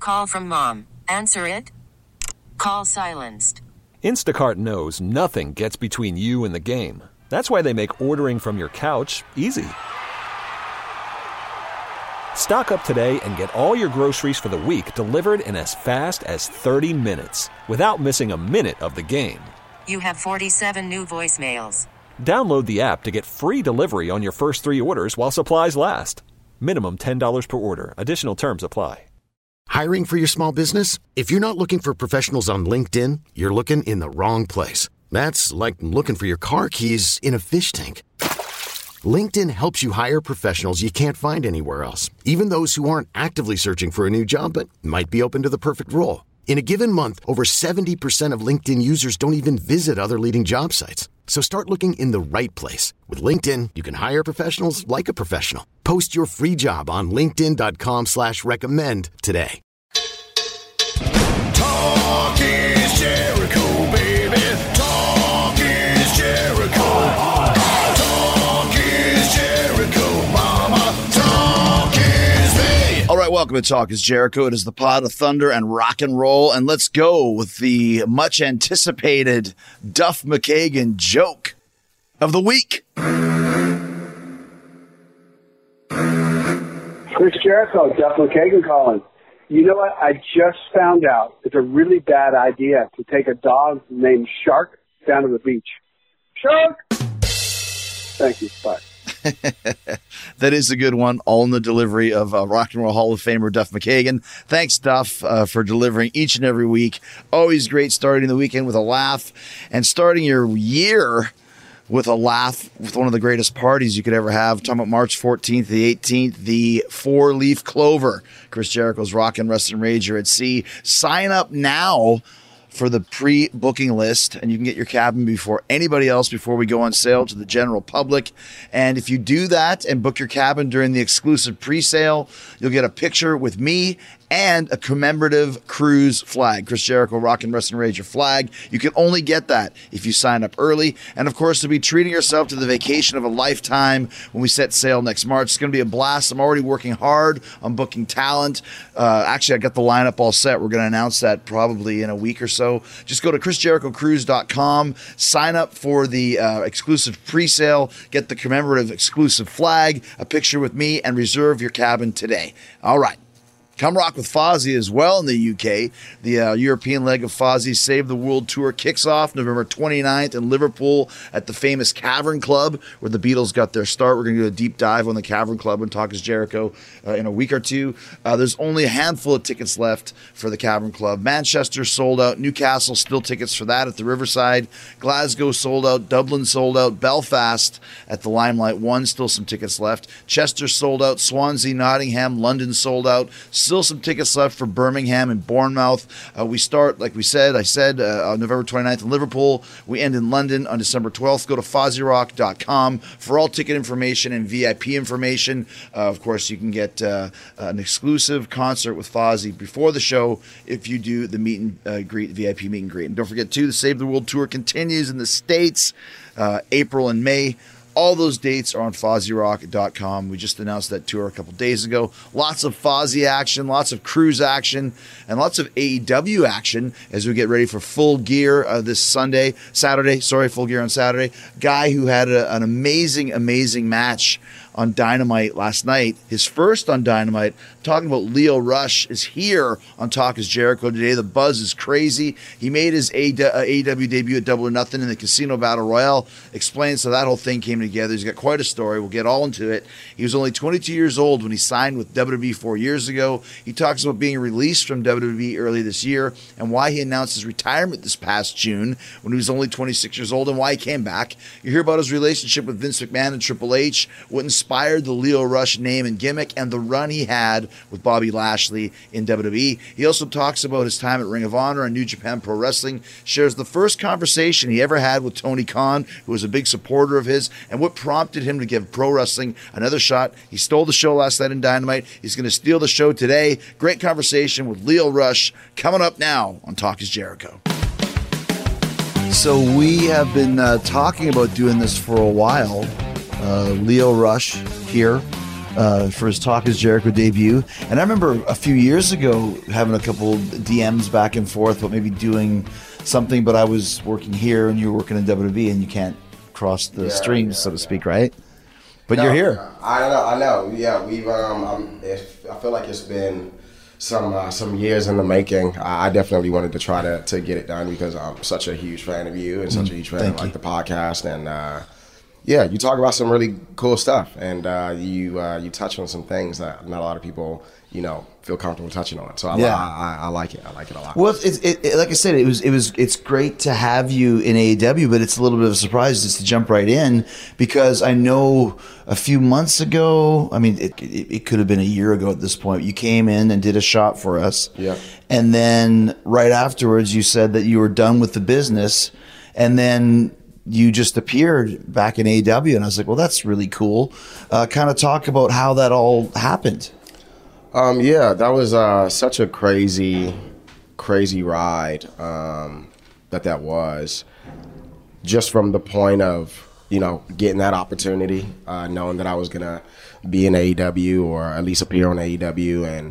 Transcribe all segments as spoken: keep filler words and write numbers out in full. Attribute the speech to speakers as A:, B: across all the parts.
A: Call from mom. Answer it. Call silenced.
B: Instacart knows nothing gets between you and the game. That's why they make ordering from your couch easy. Stock up today and get all your groceries for the week delivered in as fast as thirty minutes without missing a minute of the game.
A: You have forty-seven new voicemails.
B: Download the app to get free delivery on your first three orders while supplies last. Minimum ten dollars per order. Additional terms apply.
C: Hiring for your small business? If you're not looking for professionals on LinkedIn, you're looking in the wrong place. That's like looking for your car keys in a fish tank. LinkedIn helps you hire professionals you can't find anywhere else, even those who aren't actively searching for a new job but might be open to the perfect role. In a given month, over seventy percent of LinkedIn users don't even visit other leading job sites. So start looking in the right place. With LinkedIn, you can hire professionals like a professional. Post your free job on linkedin.com slash recommend today.
D: Talk is Jericho, baby. Talk is Jericho. Talk is Jericho, mama. Talk is me. All right, welcome to Talk is Jericho. It is the pod of thunder and rock and roll. And let's go with the much anticipated Duff McKagan joke of the week.
E: Chris Jericho, Duff McKagan calling. You know what? I just found out it's a really bad idea to take a dog named Shark down to the beach. Shark! Thank you. Bye.
D: That is a good one. All in the delivery of uh, Rock and Roll Hall of Famer Duff McKagan. Thanks, Duff, uh, for delivering each and every week. Always great starting the weekend with a laugh and starting your year with a laugh with one of the greatest parties you could ever have. Talking about March fourteenth, the eighteenth, the Four Leaf Clover. Chris Jericho's Rock and Rest and Rager at Sea. Sign up now for the pre-booking list, and you can get your cabin before anybody else before we go on sale to the general public. And if you do that and book your cabin during the exclusive pre-sale, you'll get a picture with me and a commemorative cruise flag, Chris Jericho Rock and Rest and Rager flag. You can only get that if you sign up early. And of course, to be treating yourself to the vacation of a lifetime when we set sail next March. It's going to be a blast. I'm already working hard on booking talent. Uh, actually, I got the lineup all set. We're going to announce that probably in a week or so. Just go to chris jericho cruise dot com, sign up for the uh, exclusive pre-sale, get the commemorative exclusive flag, a picture with me, and reserve your cabin today. All right. Come rock with Fozzy as well in the U K. The uh, European leg of Fozzy's Save the World Tour kicks off November twenty-ninth in Liverpool at the famous Cavern Club, where the Beatles got their start. We're going to do a deep dive on the Cavern Club and Talk is Jericho uh, in a week or two. Uh, there's only a handful of tickets left for the Cavern Club. Manchester sold out. Newcastle still tickets for that at the Riverside. Glasgow sold out. Dublin sold out. Belfast at the Limelight One, still some tickets left. Chester sold out. Swansea, Nottingham, London sold out. Still some tickets left for Birmingham and Bournemouth. Uh, we start, like we said, I said, uh, on November twenty-ninth in Liverpool. We end in London on December twelfth. Go to fozzy rock dot com for all ticket information and V I P information. Uh, of course, you can get uh, an exclusive concert with Fozzy before the show if you do the meet and uh, greet, V I P meet and greet. And don't forget, too, the Save the World Tour continues in the States, uh, April and May. All those dates are on fozzy rock dot com. We just announced that tour a couple days ago. Lots of Fozzy action, lots of cruise action, and lots of A E W action as we get ready for Full Gear uh, this Sunday, Saturday. Sorry, Full Gear on Saturday. Guy who had a, an amazing, amazing match on Dynamite last night. His first on Dynamite. Talking about Leo Rush is here on Talk is Jericho today. The buzz is crazy. He made his A E W debut at Double or Nothing in the Casino Battle Royale. Explains how that whole thing came together. He's got quite a story. We'll get all into it. He was only twenty-two years old when he signed with W W E four years ago. He talks about being released from W W E early this year and why he announced his retirement this past June when he was only twenty-six years old and why he came back. You hear about his relationship with Vince McMahon and Triple H, what inspired the Leo Rush name and gimmick, and the run he had with Bobby Lashley in W W E. He also talks about his time at Ring of Honor and New Japan Pro Wrestling, shares the first conversation he ever had with Tony Khan, who was a big supporter of his, and what prompted him to give pro wrestling another shot. He stole the show last night in Dynamite. He's going to steal the show today. Great conversation with Leo Rush coming up now on Talk is Jericho. So we have been uh, talking about doing this for a while. Uh, Leo Rush here uh, for his Talk is Jericho debut. And I remember a few years ago having a couple D Ms back and forth, but maybe doing something. But I was working here and you were working in W W E, and you can't cross the
F: Yeah,
D: streams,
F: yeah,
D: so to
F: yeah.
D: speak, right? But
F: No,
D: you're here.
F: I don't know. I know. Yeah, we've. Um, I'm, if, I feel like it's been some uh, some years in the making. I, I definitely wanted to try to, to get it done because I'm such a huge fan of you and such a huge fan
D: thank
F: of like
D: you.
F: the podcast. And uh, yeah, you talk about some really cool stuff, and uh, you uh, you touch on some things that not a lot of people, you know, feel comfortable touching on. So I,
D: Yeah.
F: I, I, I like it. I like it a lot.
D: Well, it's, it, it, like I said, it was it was it's great to have you in A E W, but it's a little bit of a surprise just to jump right in, because I know a few months ago, I mean, it, it, it could have been a year ago at this point, you came in and did a shot for us.
F: Yeah.
D: And then right afterwards, you said that you were done with the business, and then you just appeared back in A E W, and I was like, well, that's really cool. Uh, kind of talk about how that all happened.
F: Um, yeah, that was uh, such a crazy, crazy ride um, that that was. Just from the point of, you know, getting that opportunity, uh, knowing that I was going to be in A E W or at least appear on A E W, and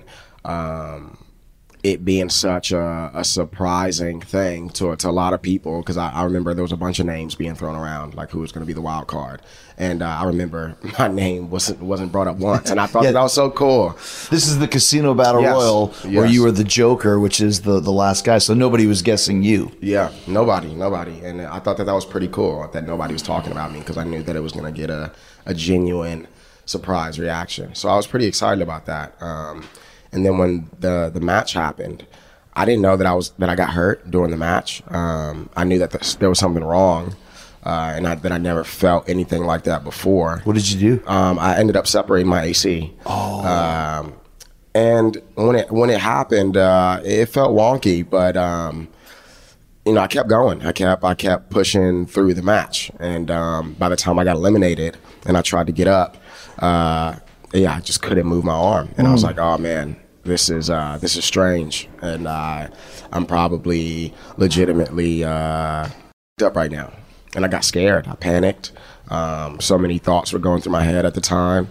F: um, it being such a, a surprising thing to, to a lot of people, because I, I remember there was a bunch of names being thrown around, like who was going to be the wild card. And uh, I remember my name wasn't wasn't brought up once, and I thought
D: Yeah.
F: that, that was so cool.
D: This is the Casino Battle
F: Yes.
D: Royal, where
F: Yes.
D: you were the Joker, which is the, the last guy. So nobody was guessing you.
F: Yeah, nobody, nobody. And I thought that that was pretty cool, that nobody was talking about me, because I knew that it was going to get a, a genuine surprise reaction. So I was pretty excited about that. Um, and then when the, the match happened, I didn't know that I was that I got hurt during the match. Um, I knew that the, there was something wrong, uh, and I, that I never felt anything like that before.
D: What did you do?
F: Um, I ended up separating my A C. Oh. Um, and when it when it happened, uh, it felt wonky, but um, you know, I kept going. I kept I kept pushing through the match, and um, by the time I got eliminated, and I tried to get up, uh, yeah, I just couldn't move my arm, and mm. I was like, oh man, this is uh, this is strange, and uh, I'm probably legitimately uh, up right now. And I got scared. I panicked. Um, so many thoughts were going through my head at the time.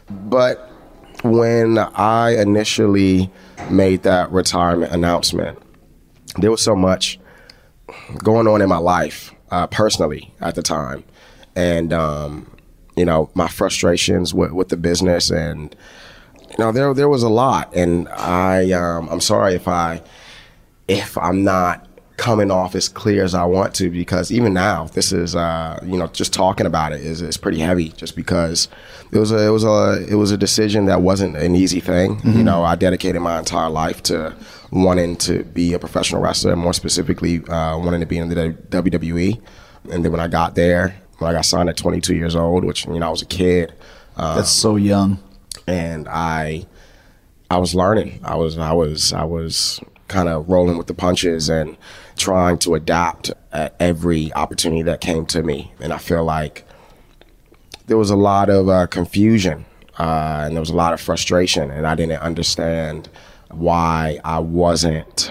F: But when I initially made that retirement announcement, there was so much going on in my life uh, personally at the time. And, um, you know, my frustrations with, with the business, and, you know, there there was a lot. And I, um, I'm sorry if I, if I'm not coming off as clear as I want to, because even now, this is, uh, you know, just talking about it is, is pretty heavy, just because it was a, it was a, it was a decision that wasn't an easy thing. Mm-hmm. You know, I dedicated my entire life to wanting to be a professional wrestler, and more specifically, uh, wanting to be in the W W E. And then when I got there, when I got signed at twenty-two years old, which, you know, I was a kid. Um,
D: That's so young.
F: And I, I was learning. I was, I was, I was kind of rolling with the punches and trying to adapt at every opportunity that came to me. And I feel like there was a lot of uh, confusion uh, and there was a lot of frustration, and I didn't understand why I wasn't,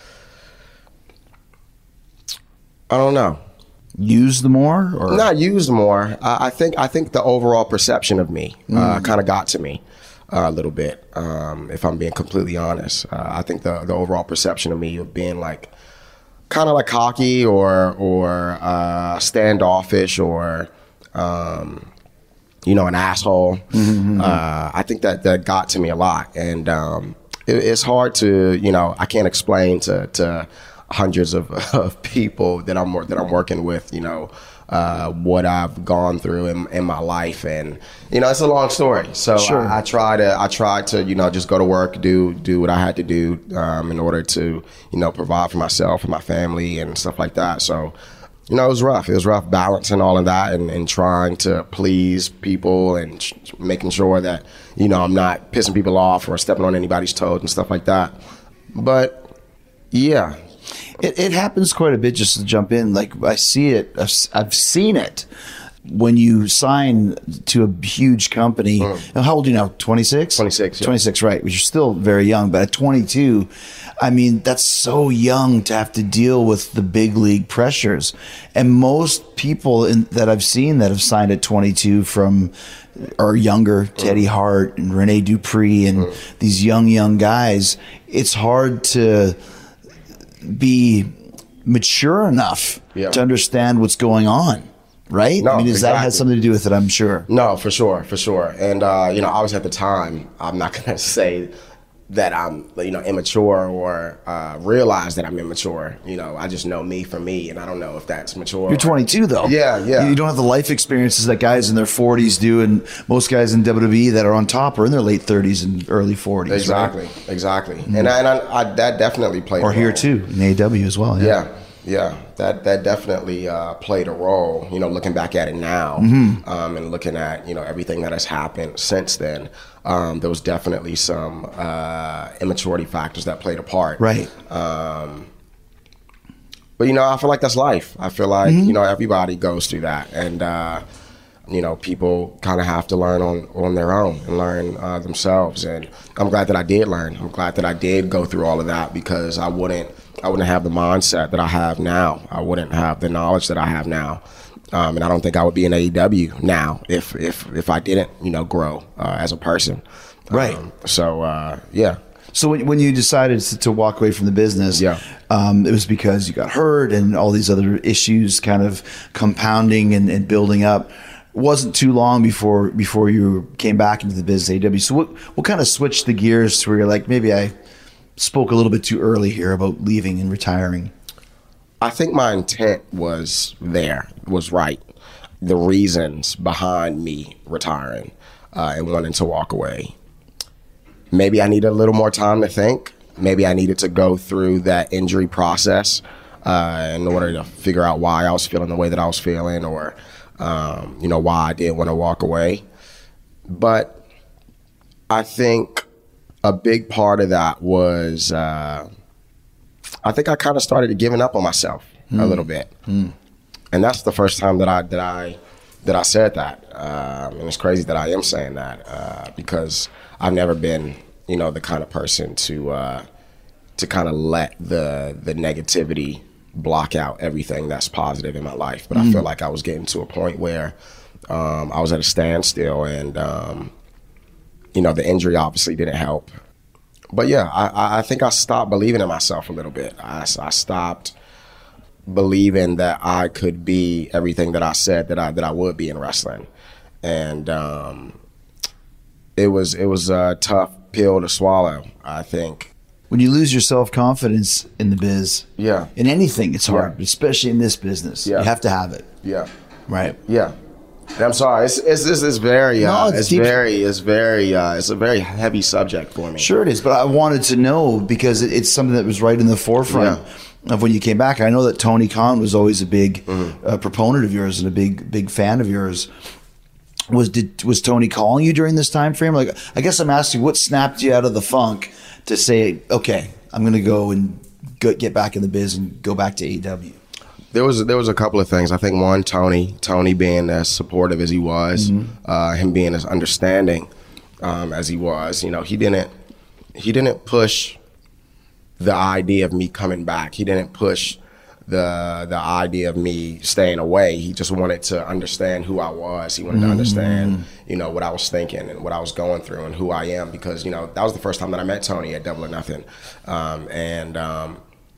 F: I don't know.
D: Used more, or
F: not used more. Uh, I think I think the overall perception of me uh,
D: Mm.
F: kind of got to me uh, a little bit. Um, if I'm being completely honest, uh, I think the the overall perception of me of being like kind of like cocky or or uh, standoffish or um, you know, an asshole. Mm-hmm. Uh, I think that that got to me a lot, and um, it, it's hard to, you know, I can't explain to to. hundreds of, of people that I'm that I'm working with, you know, uh, what I've gone through in, in my life, and you know, it's a long story. So
D: sure.
F: I, I try to I try to you know just go to work, do do what I had to do um, in order to, you know, provide for myself and my family and stuff like that. So, you know, it was rough. It was rough balancing all of that and, and trying to please people and ch- making sure that, you know, I'm not pissing people off or stepping on anybody's toes and stuff like that. But yeah.
D: It, it happens quite a bit, just to jump in. Like, I see it, I've, I've seen it when you sign to a huge company,
F: Mm.
D: now, how old are you now? twenty-six?
F: twenty-six, yeah.
D: twenty-six, right. Which you're still very young, but at twenty-two, I mean, that's so young to have to deal with the big league pressures. And most people in, that I've seen that have signed at twenty-two from or younger, Teddy Hart and Rene Dupree and
F: Mm.
D: these young, young guys, it's hard to be mature enough
F: Yeah.
D: to understand what's going on, right?
F: No,
D: I mean, does that have
F: exactly.
D: something to do with it? I'm sure.
F: No, for sure, for sure. And uh, you know, I was at the time. I'm not gonna say that I'm, you know, immature or uh, realize that I'm immature. You know, I just know me for me, and I don't know if that's mature.
D: You're twenty-two, though.
F: Yeah, yeah.
D: You don't have the life experiences that guys in their forties do, and most guys in W W E that are on top are in their late thirties and early forties.
F: Exactly,
D: right?
F: exactly. And I, and I, I, that definitely played.
D: Or
F: a
D: here
F: role.
D: too, in A E W as well.
F: Yeah, yeah. That that definitely uh, played a role. You know, looking back at it now,
D: Mm-hmm.
F: um, and looking at, you know, everything that has happened since then, um, there was definitely some uh, immaturity factors that played a part.
D: Right.
F: Um, but you know, I feel like that's life. I feel like
D: Mm-hmm.
F: you know, everybody goes through that, and uh, you know, people kind of have to learn on on their own and learn uh, themselves. And I'm glad that I did learn. I'm glad that I did go through all of that, because I wouldn't I wouldn't have the mindset that I have now. I wouldn't have the knowledge that I have now. Um, and I don't think I would be in A E W now if if if I didn't, you know, grow uh, as a person.
D: Right.
F: Um, so uh, yeah.
D: So when, when you decided to, to walk away from the business,
F: Yeah.
D: um, it was because you got hurt and all these other issues kind of compounding and, and building up. It wasn't too long before before you came back into the business, A E W. So what what kind of switched the gears to where you're like, maybe I spoke a little bit too early here about leaving and retiring?
F: I think my intent was there, was right. The reasons behind me retiring uh, and wanting to walk away. Maybe I needed a little more time to think. Maybe I needed to go through that injury process uh, in order to figure out why I was feeling the way that I was feeling, or um, you know, why I didn't want to walk away. But I think a big part of that was uh, I think I kind of started giving up on myself mm. a little bit, mm. and that's the first time that I that I that I said that. Um, and it's crazy that I am saying that uh, because I've never been, you know, the kind of person to uh, to kind of let the the negativity block out everything that's positive in my life. But mm. I feel like I was getting to a point where um, I was at a standstill, and um, you know, the injury obviously didn't help. But yeah, I, I think I stopped believing in myself a little bit. I, I stopped believing that I could be everything that I said that I that I would be in wrestling, and um, it was it was a tough pill to swallow, I think.
D: When you lose your self-confidence in the biz,
F: Yeah.
D: in anything, it's hard,
F: Yeah.
D: but especially in this business.
F: Yeah.
D: You have to have it,
F: Yeah,
D: right?
F: yeah. And I'm sorry. It's it's it's, it's very uh,
D: No, it's
F: it's,
D: deep.
F: very it's very uh, it's a very heavy subject for me.
D: Sure it is, but I wanted to know because it, it's something that was right in the forefront
F: Yeah.
D: of when you came back. I know that Tony Khan was always a big
F: Mm-hmm.
D: uh, proponent of yours and a big big fan of yours. Was did was Tony calling you during this time frame? Like, I guess I'm asking, what snapped you out of the funk to say, okay, I'm going to go and go, get back in the biz and go back to A E W?
F: There was there was a couple of things. I think one, Tony, Tony being as supportive as he was,
D: Mm-hmm.
F: uh, him being as understanding um, as he was. You know, he didn't he didn't push the idea of me coming back. He didn't push the the idea of me staying away. He just wanted to understand who I was. He wanted
D: Mm-hmm.
F: to understand, you know, what I was thinking and what I was going through and who I am. Because, you know, that was the first time that I met Tony at Double or Nothing, um, and. Um,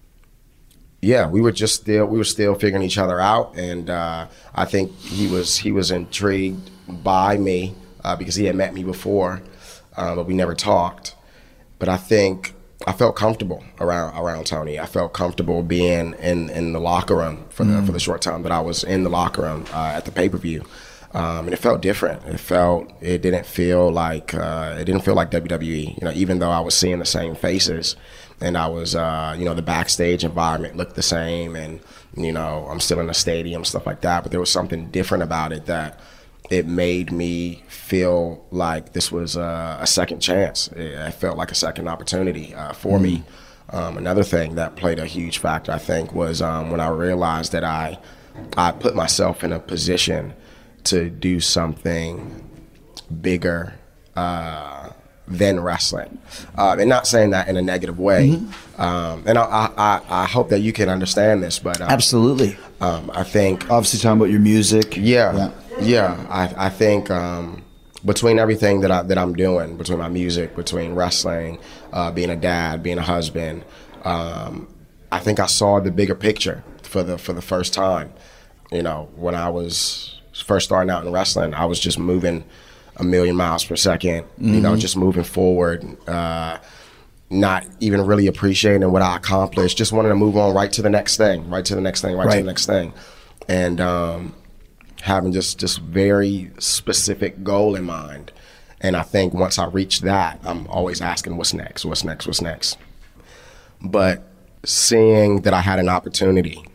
F: Yeah, we were just still we were still figuring each other out, and uh, I think he was he was intrigued by me uh, because he had met me before, uh, but we never talked. But I think I felt comfortable around around Tony. I felt comfortable being in, in the locker room for the mm. for the short time that I was in the locker room uh, at the pay per view, um, and it felt different. It felt it didn't feel like uh, it didn't feel like W W E. You know, even though I was seeing the same faces. And I was, uh, you know, the backstage environment looked the same, and you know, I'm still in the stadium, stuff like that. But there was something different about it that it made me feel like this was a, a second chance. It felt like a second opportunity uh, for mm-hmm. me. Um, another thing that played a huge factor, I think, was um, when I realized that I, I put myself in a position to do something bigger uh, than wrestling. Uh, and not saying that in a negative way. Mm-hmm. Um, and I, I, I hope that you can understand this, but um,
D: absolutely.
F: Um, I think
D: obviously talking about your music.
F: Yeah, yeah. yeah I, I think um, between everything that I that I'm doing, between my music, between wrestling, uh, being a dad, being a husband, um, I think I saw the bigger picture for the for the first time. You know, when I was first starting out in wrestling, I was just moving a million miles per second, mm-hmm. you know, just moving forward, uh, not even really appreciating what I accomplished, just wanting to move on right to the next thing, right to the next thing, right, right. to the next thing. And um, having just, just very specific goal in mind. And I think once I reach that, I'm always asking what's next, what's next, what's next. But seeing that I had an opportunity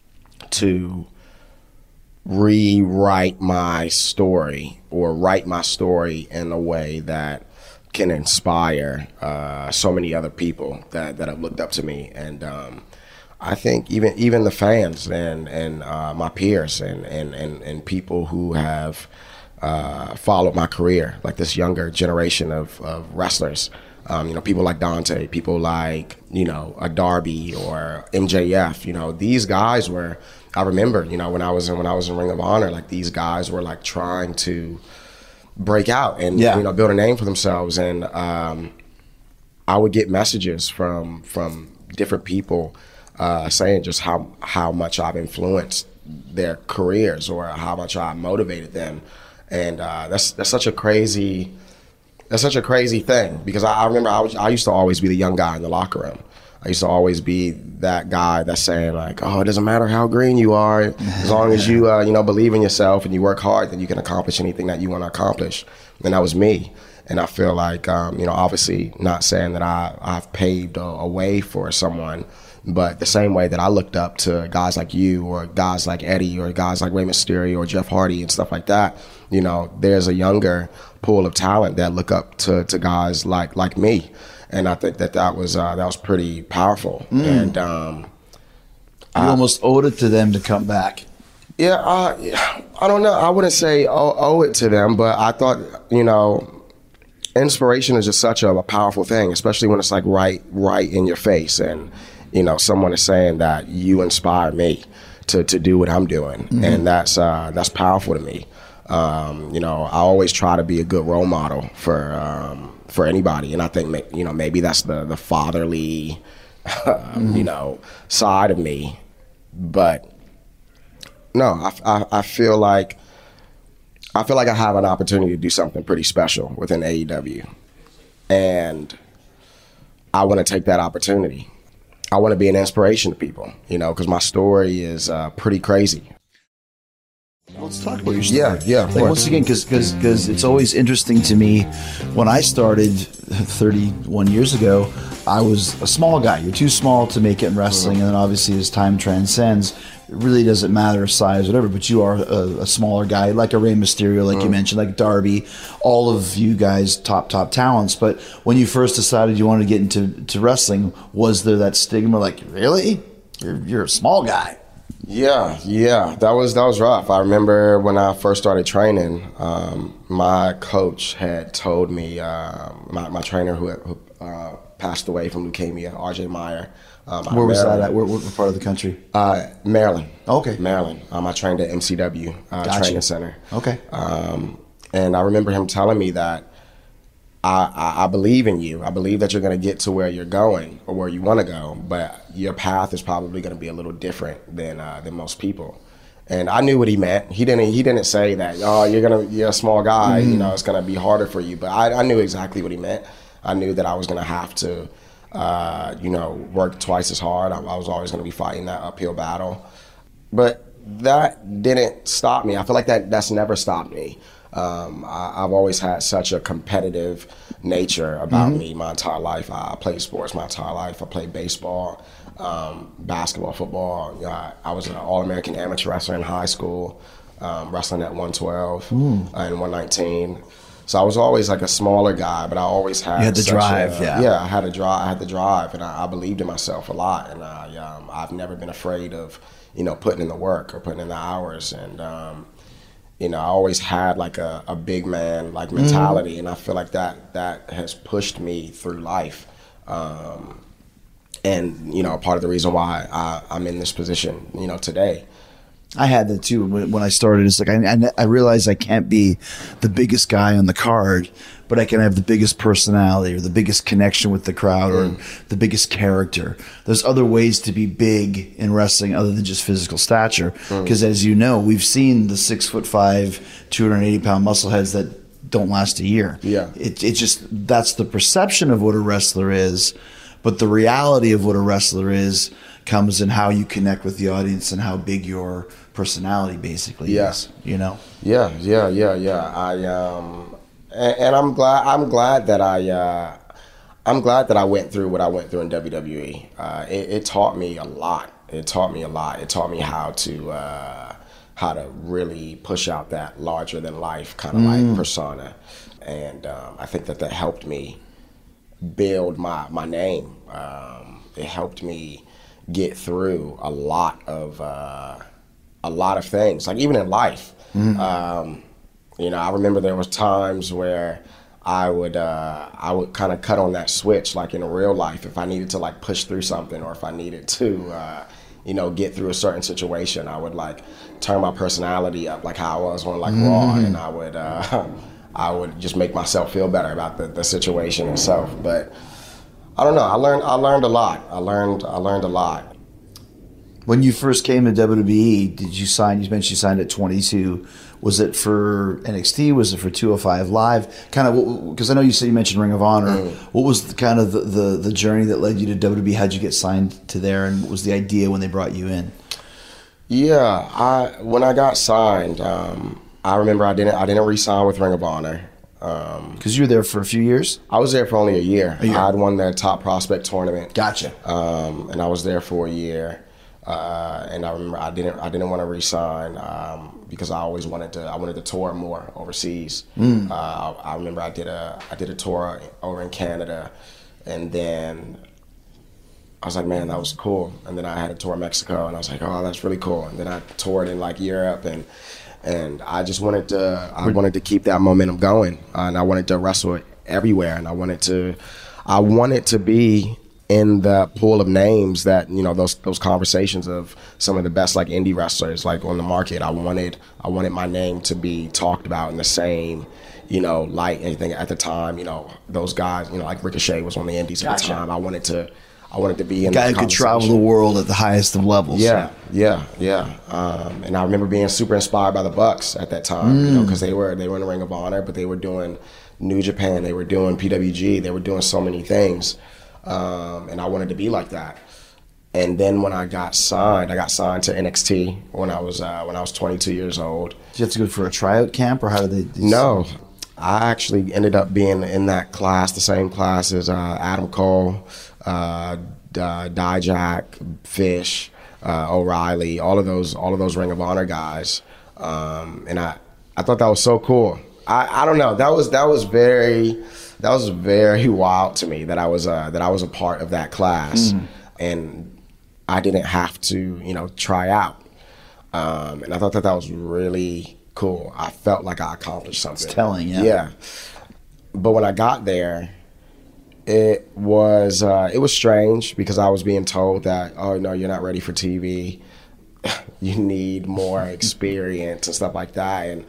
F: to rewrite my story or write my story in a way that can inspire uh, so many other people that, that have looked up to me. And um, I think even even the fans and, and uh, my peers and, and, and, and people who have uh, followed my career, like this younger generation of, of wrestlers, um, you know, people like Dante, people like, you know, a Darby or M J F, you know, these guys were, I remember, you know, when I was in when I was in Ring of Honor, like these guys were like trying to break out and yeah. you know build a name for themselves, and um, I would get messages from from different people uh, saying just how how much I've influenced their careers or how much I motivated them, and uh, that's that's such a crazy that's such a crazy thing because I, I remember I was I used to always be the young guy in the locker room. I used to always be that guy that's saying like, oh, it doesn't matter how green you are, as long as you, uh, you know, believe in yourself and you work hard, then you can accomplish anything that you want to accomplish. And that was me. And I feel like, um, you know, obviously not saying that I, I've paved a, a way for someone, but the same way that I looked up to guys like you or guys like Eddie or guys like Rey Mysterio or Jeff Hardy and stuff like that, you know, there's a younger pool of talent that look up to, to guys like like me. And I think that that was uh, that was pretty powerful. Mm. And um,
D: you
F: I,
D: almost owed it to them to come back.
F: Yeah, uh, I don't know. I wouldn't say owe, owe it to them, but I thought, you know, inspiration is just such a, a powerful thing, especially when it's like right, right in your face, and you know, someone is saying that you inspire me to to do what I'm doing, mm-hmm. and that's uh, that's powerful to me. Um, you know, I always try to be a good role model for. Um, for anybody, and I think, you know, maybe that's the the fatherly mm-hmm. you know, side of me, but no, I, I, I feel like I feel like I have an opportunity to do something pretty special within A E W, and I want to take that opportunity. I want to be an inspiration to people, you know, because my story is uh, pretty crazy.
D: Let's talk about your story.
F: Yeah, yeah.
D: Like once again, because because it's always interesting to me. When I started thirty-one years ago, I was a small guy. You're too small to make it in wrestling, mm-hmm. and then obviously as time transcends, it really doesn't matter size, whatever. But you are a, a smaller guy, like a Rey Mysterio, like mm-hmm. you mentioned, like Darby. All of you guys, top top talents. But when you first decided you wanted to get into to wrestling, was there that stigma? Like, really? You're you're a small guy.
F: Yeah, yeah, that was that was rough. I remember when I first started training, um, my coach had told me, uh, my, my trainer who, who uh, passed away from leukemia, R J Meyer. Um,
D: Where was that at? Where, what part of the country?
F: Uh, Maryland.
D: Okay.
F: Maryland. Um, I trained at M C W uh,
D: gotcha.
F: Training Center.
D: Okay.
F: Um, and I remember him telling me that I, I, I believe in you. I believe that you're going to get to where you're going or where you want to go, but your path is probably going to be a little different than uh, than most people. And I knew what he meant. He didn't. He didn't say that. Oh, you're gonna. You're a small guy. Mm-hmm. You know, it's going to be harder for you. But I, I knew exactly what he meant. I knew that I was going to have to, uh, you know, work twice as hard. I, I was always going to be fighting that uphill battle. But that didn't stop me. I feel like that that's never stopped me. Um, I, I've always had such a competitive nature about mm-hmm. me my entire life. I, I played sports my entire life. I played baseball, um, basketball, football. You know, I, I was an All-American amateur wrestler in high school, um, wrestling at one twelve mm. and one nineteen. So I was always like a smaller guy, but I always had,
D: you had the
F: such
D: drive.
F: A,
D: yeah,
F: yeah, I had a drive. I had the drive, and I, I believed in myself a lot. And I, um, I've never been afraid of, you know, putting in the work or putting in the hours. And um, you know, I always had like a, a big man like mentality, mm-hmm. and I feel like that that has pushed me through life. Um, and you know, part of the reason why I, I'm in this position, you know, today.
D: I had that too when, when I started. It's like I, I, I realized I can't be the biggest guy on the card, but I can have the biggest personality or the biggest connection with the crowd mm. or the biggest character. There's other ways to be big in wrestling other than just physical stature. Because mm. as you know, we've seen the six foot five, two hundred eighty pound muscleheads that don't last a year.
F: Yeah,
D: it it just that's the perception of what a wrestler is, but the reality of what a wrestler is comes in how you connect with the audience and how big your personality basically
F: yeah.
D: is, you know?
F: Yeah, yeah, yeah, yeah. I um and, and I'm glad I'm glad that I uh I'm glad that I went through what I went through in W W E. Uh it, it taught me a lot. It taught me a lot. It taught me how to uh how to really push out that larger than life kind of mm. like persona. And um I think that that helped me build my my name. Um it helped me get through a lot of uh, a lot of things, like even in life. Mm-hmm. Um, you know, I remember there was times where I would uh, I would kind of cut on that switch, like in real life, if I needed to like push through something or if I needed to, uh, you know, get through a certain situation. I would like turn my personality up, like how I was on like mm-hmm. Raw, and I would uh, I would just make myself feel better about the, the situation itself. But I don't know. I learned. I learned a lot. I learned. I learned a lot.
D: When you first came to W W E, did you sign? You mentioned you signed at twenty-two. Was it for N X T? Was it for two oh five Live? Kind of because I know you said you mentioned Ring of Honor. Mm. What was the, kind of the, the the journey that led you to W W E? How'd you get signed to there? And what was the idea when they brought you in?
F: Yeah, I when I got signed, um, I remember I didn't I didn't re-sign with Ring of Honor.
D: Because um, you were there for a few years?
F: I was there for only a year.
D: A year.
F: I had won their top prospect tournament.
D: Gotcha.
F: Um, and I was there for a year. Uh, and I remember I didn't I didn't want to re-sign um, because I always wanted to I wanted to tour more overseas. Mm. Uh, I, I remember I did a I did a tour over in Canada, and then I was like, man, that was cool. And then I had a tour in Mexico, and I was like, oh, that's really cool. And then I toured in like Europe, and and I just wanted to I wanted to keep that momentum going, uh, and I wanted to wrestle everywhere, and I wanted to I wanted to be in the pool of names that, you know, those those conversations of some of the best like indie wrestlers like on the market. I wanted I wanted my name to be talked about in the same, you know, light. Anything at the time, you know, those guys, you know, like Ricochet was on the indies at gotcha. the time. I wanted to I wanted to be in
D: the guy who could travel the world at the highest of levels.
F: Yeah, yeah, yeah. Um, and I remember being super inspired by the Bucks at that time, mm. you know, because they were they were in the Ring of Honor, but they were doing New Japan, they were doing P W G, they were doing so many things. Um, and I wanted to be like that. And then when I got signed, I got signed to N X T when I was uh, when I was twenty-two years old.
D: Did you have to go for a tryout camp, or how did they? Did
F: no, I actually ended up being in that class, the same class as uh, Adam Cole, uh, uh, Dijak, Fish, uh, O'Reilly, all of those, all of those Ring of Honor guys. Um, and I, I thought that was so cool. I, I don't know. That was that was very. That was very wild to me that I was uh, that I was a part of that class, mm. and I didn't have to, you know, try out. Um, and I thought that that was really cool. I felt like I accomplished something.
D: It's telling, yeah.
F: Yeah. But when I got there, it was uh, it was strange because I was being told that, oh no, you're not ready for T V. You need more experience and stuff like that. And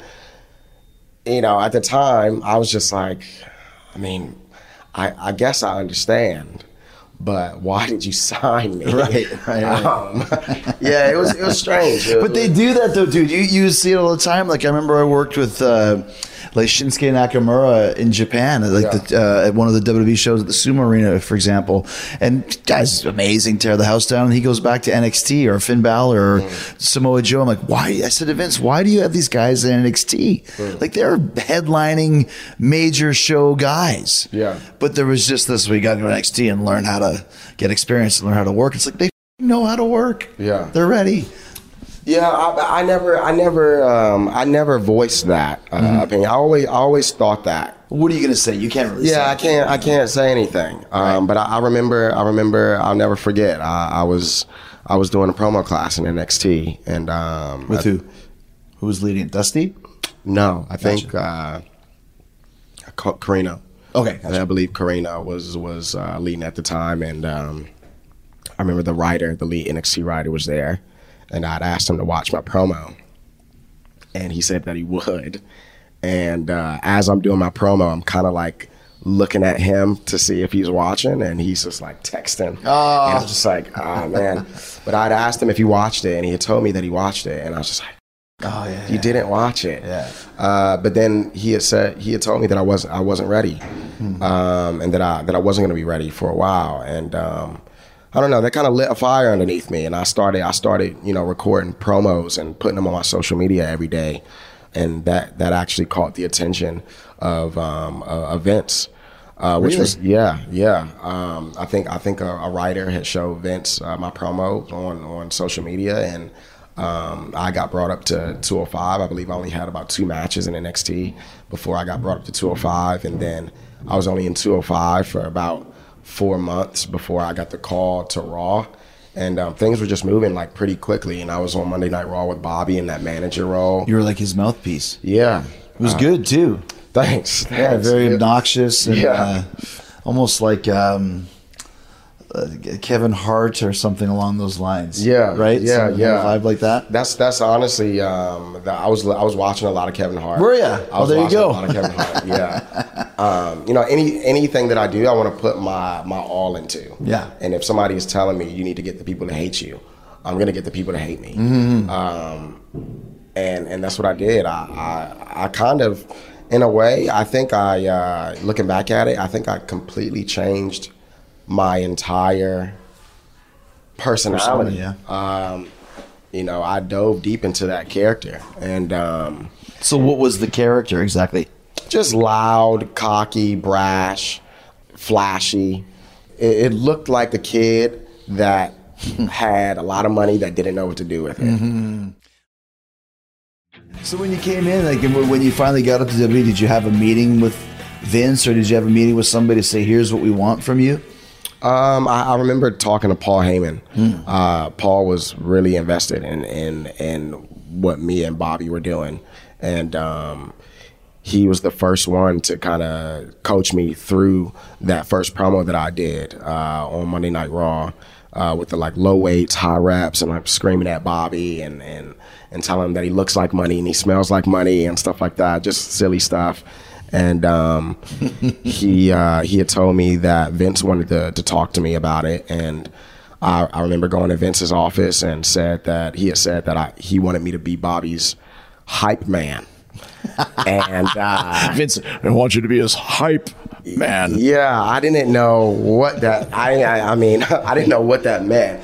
F: you know, at the time, I was just like, I mean, I, I guess I understand, but why did you sign me?
D: Right, right, right.
F: Um, yeah, it was it was strange. It
D: but
F: was,
D: they do that though, dude. You you see it all the time. Like I remember I worked with uh, like Shinsuke Nakamura in Japan, like
F: yeah.
D: the, uh, at one of the W W E shows at the Sumo Arena, for example. And guy's amazing, tear the house down. And he goes back to N X T or Finn Balor or mm. Samoa Joe. I'm like, why? I said to Vince, why do you have these guys in N X T? Mm. Like they're headlining major show guys.
F: Yeah.
D: But there was just this: we got to go to N X T and learn how to get experience and learn how to work. It's like they know how to work.
F: Yeah.
D: They're ready.
F: Yeah, I, I never, I never, um, I never voiced that uh, mm-hmm. opinion. I always, I always thought that.
D: What are you gonna say? You can't really.
F: Yeah,
D: say
F: I can't, I can't say anything. Um, right. But I, I remember, I remember, I'll never forget. I, I was, I was doing a promo class in N X T, and um,
D: with
F: I,
D: who? Who was leading it? Dusty?
F: No, I think
D: Gotcha.
F: uh, Ca- Carino.
D: Okay, gotcha.
F: I believe Carino was was uh, leading at the time, and um, I remember the writer, the lead N X T writer, was there, and I'd asked him to watch my promo, and he said that he would. And uh, as I'm doing my promo, I'm kind of like looking at him to see if he's watching, and he's just like texting.
D: Oh.
F: And I was just like, oh man. But I'd asked him if he watched it, and he had told me that he watched it, and I was just like,
D: Oh yeah,
F: you
D: yeah.
F: didn't watch it.
D: Yeah.
F: Uh, but then he had said he had told me that I wasn't I wasn't ready,
D: Hmm.
F: um, and that I that I wasn't going to be ready for a while. And um, I don't know, that kind of lit a fire underneath me, and I started I started you know recording promos and putting them on my social media every day, and that that actually caught the attention of um, uh, Vince. Uh, which
D: Really?
F: was yeah yeah um, I think I think a, a writer had showed Vince uh, my promo on on social media, and um, I got brought up to two oh five. I believe I only had about two matches in N X T before I got brought up to two oh five, and then I was only in two oh five for about four months before I got the call to Raw, and um, things were just moving like pretty quickly, and I was on Monday Night Raw with Bobby in that manager role.
D: You were like his mouthpiece.
F: Yeah,
D: It was good too.
F: thanks.
D: Yeah,
F: thanks.
D: very
F: Yeah.
D: obnoxious and
F: Yeah.
D: uh, almost like um, uh, Kevin Hart or something along those lines.
F: Yeah,
D: right.
F: yeah,
D: Some kind of
F: yeah.
D: vibe like that.
F: That's that's honestly, um, the, I was I was watching a lot of Kevin Hart.
D: Were ya?
F: I
D: Oh,
F: was
D: there you
F: watching
D: go.
F: A lot of Kevin Hart. Yeah. um, you know, any anything that I do, I want to put my my all into.
D: Yeah.
F: And if somebody is telling me you need to get the people to hate you, I'm gonna get the people to hate me.
D: Mm-hmm.
F: Um, and and that's what I did. I I, I kind of, in a way, I think I uh, looking back at it, I think I completely changed my entire personality.
D: Persona,
F: Um, you know, I dove deep into that character, and um,
D: So, what was the character exactly?
F: just loud, cocky, brash, flashy. It, it looked like a kid that had a lot of money that didn't know what to do with it.
D: So, when you came in, like and when you finally got up to W W E, did you have a meeting with Vince, or did you have a meeting with somebody to say, "Here's what we want from you"?
F: Um, I, I remember talking to Paul Heyman. Uh, Paul was really invested in, in in what me and Bobby were doing, and um, he was the first one to kind of coach me through that first promo that I did uh, on Monday Night Raw uh, with the like low weights, high reps, and I'm screaming at Bobby and and and telling him that he looks like money and he smells like money and stuff like that, just silly stuff. And um, he uh, he had told me that Vince wanted to, to talk to me about it, and I, I remember going to Vince's office and said that he had said that I, he wanted me to be Bobby's hype man. And uh,
D: Vince, I want you to be his hype man.
F: yeah, I didn't know what that. I I, I mean, I didn't know what that meant.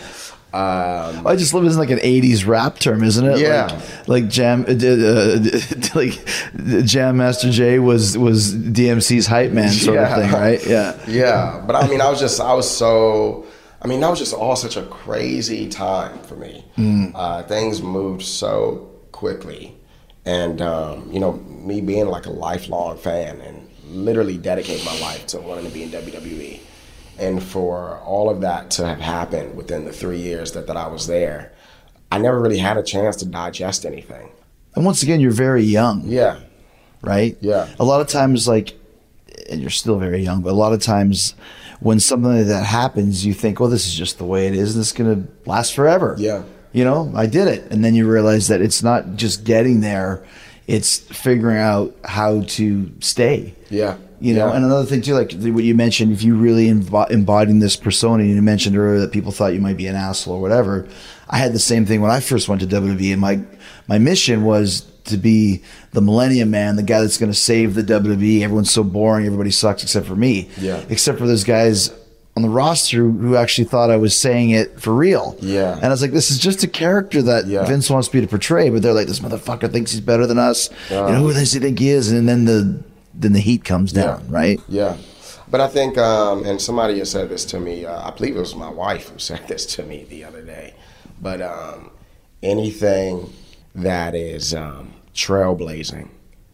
F: Um,
D: I just love it as like an eighties rap term, isn't it?
F: Yeah.
D: Like, like Jam, uh, uh, like Jam Master Jay was was D M C's hype man, sort
F: Yeah.
D: of thing, right? Yeah.
F: Yeah, but I mean, I was just, I was so, I mean, that was just all such a crazy time for me. Uh, things moved so quickly. And, um, you know, me being like a lifelong fan and literally dedicating my life to wanting to be in W W E. And for all of that to have happened within the three years that, that I was there, I never really had a chance to digest anything.
D: And once again, you're very young,
F: Yeah,
D: right?
F: Yeah.
D: A lot of times, like, and you're still very young, but a lot of times when something like that happens, you think, "Oh, this is just the way it is, and it's going to last forever."
F: Yeah.
D: You know, I did it, and then you realize that it's not just getting there; it's figuring out how to stay.
F: yeah.
D: You know,
F: yeah.
D: and another thing too, like what you mentioned, if you really embo- embodied this persona, you mentioned earlier that people thought you might be an asshole or whatever. I had the same thing when I first went to W W E, and my my mission was to be the Millennium Man, the guy that's going to save the W W E. Everyone's so boring, everybody sucks except for me.
F: Yeah.
D: Except for those guys on the roster who actually thought I was saying it for real.
F: Yeah.
D: And I was like, this is just a character that
F: Yeah.
D: Vince wants me to portray, but they're like, this motherfucker thinks he's better than us.
F: Yeah.
D: You know, who does he think he is? And then the then the heat comes down, right?
F: Yeah. But I think, um, and somebody has said this to me, uh, I believe it was my wife who said this to me the other day, but um, anything that is um, trailblazing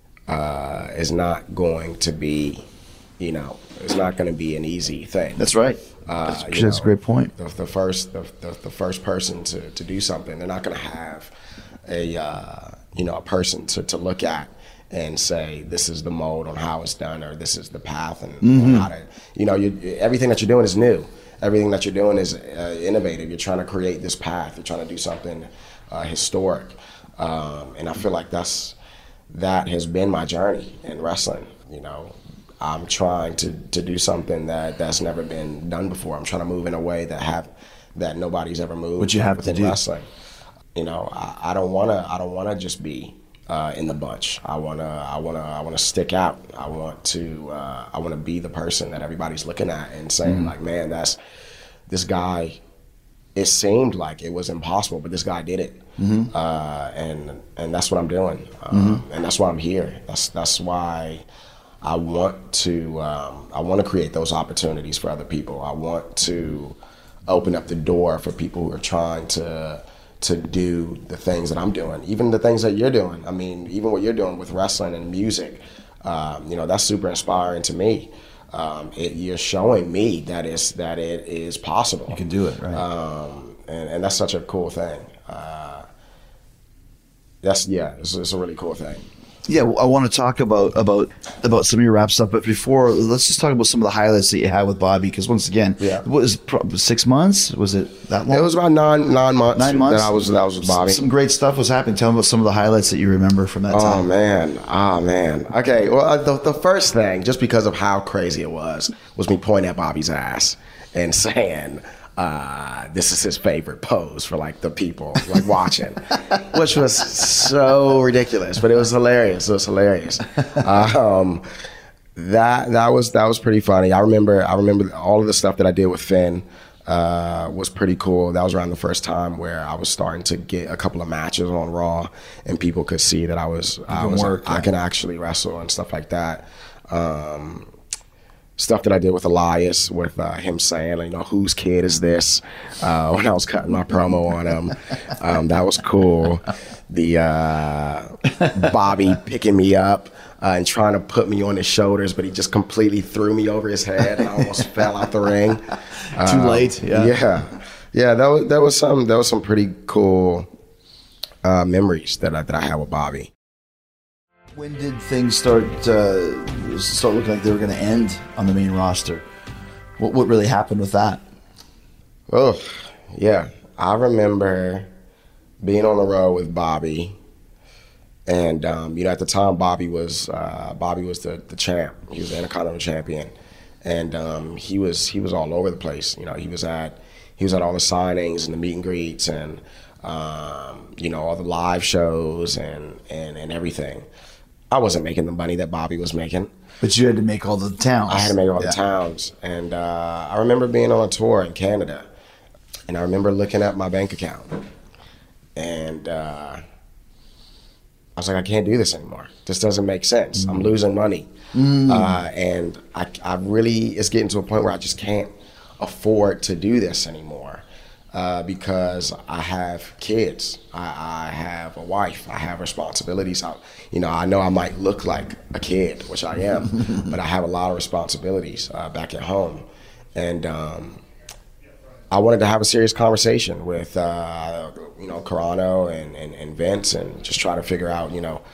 F: uh, is not going to be, you know, it's not going to be an easy thing.
D: That's right.
F: Uh,
D: That's,
F: you
D: that's
F: know,
D: a great point.
F: The, the first, the, the, the first person to, to do something, they're not going to have a, uh, you know, a person to, to look at and say this is the mode on how it's done, or this is the path, and mm-hmm. how to, you know, you, everything that you're doing is new. Everything that you're doing is uh, innovative. You're trying to create this path. You're trying to do something uh, historic, um, and I feel like that's that has been my journey in wrestling. You know, I'm trying to to do something that that's never been done before. I'm trying to move in a way that have that nobody's ever moved.
D: What you have
F: within
D: to do.
F: wrestling. You know, I, I don't wanna I don't wanna just be uh, in the bunch. I wanna I wanna I wanna stick out. I want to uh, I wanna be the person that everybody's looking at and saying mm-hmm. like, man, that's this guy. It seemed like it was impossible, but this guy did it, mm-hmm. uh, and and that's what I'm doing, um, mm-hmm. and that's why I'm here. That's that's why I want to um, I want to create those opportunities for other people. I want to open up the door for people who are trying to to do the things that I'm doing, even the things that you're doing. I mean, even what you're doing with wrestling and music, um, you know, that's super inspiring to me. Um, it, you're showing me that it's that it is possible.
D: You can do it, right?
F: Um, and, and that's such a cool thing. Uh, that's yeah, it's, it's a really cool thing.
D: Yeah, I want to talk about about about some of your rap stuff, but before, let's just talk about some of the highlights that you had with Bobby. Because once again,
F: yeah.
D: what was it, six months? Was it that long?
F: It was about nine nine months. Nine months. That I was that I was with Bobby.
D: Some great stuff was happening. Tell me about some of the highlights that you remember from that
F: oh,
D: time.
F: Oh man, oh man. Okay, well, uh, the the first thing, just because of how crazy it was, was me pointing at Bobby's ass and saying, Uh, this is his favorite pose for like the people like watching, which was so ridiculous, but it was hilarious. It was hilarious. Um, that that was that was pretty funny. I remember I remember all of the stuff that I did with Finn uh, was pretty cool. That was around the first time where I was starting to get a couple of matches on Raw, and people could see that I was I was work, I yeah. can actually wrestle and stuff like that. Um, Stuff that I did with Elias, with uh, him saying, you know, whose kid is this? Uh, when I was cutting my promo on him, um, that was cool. The uh, Bobby picking me up uh, and trying to put me on his shoulders, but he just completely threw me over his head, and I almost fell out the ring.
D: Too
F: uh,
D: late. Yeah,
F: yeah, yeah. That was that was some that was some pretty cool uh, memories that I, that I had with Bobby.
D: When did things start uh, start looking like they were going to end on the main roster? What what really happened with that?
F: Oh, yeah. I remember being on the road with Bobby, and um, you know, at the time, Bobby was uh, Bobby was the, the champ. He was the Intercontinental champion, and um, he was he was all over the place. You know, he was at he was at all the signings and the meet and greets, and um, you know, all the live shows and and and everything. I wasn't making the money that Bobby was making.
D: But you had to make all the towns.
F: I had to make all
D: yeah.
F: the towns. And uh, I remember being on a tour in Canada, and I remember looking at my bank account, and uh, I was like, I can't do this anymore. This doesn't make sense. Mm. I'm losing money. Mm. Uh, and I, I really, it's getting to a point where I just can't afford to do this anymore. Uh, because I have kids, I, I have a wife, I have responsibilities. I, you know, I know I might look like a kid, which I am, but I have a lot of responsibilities uh, back at home. And um, I wanted to have a serious conversation with, uh, you know, Carano and, and, and Vince, and just try to figure out, you know,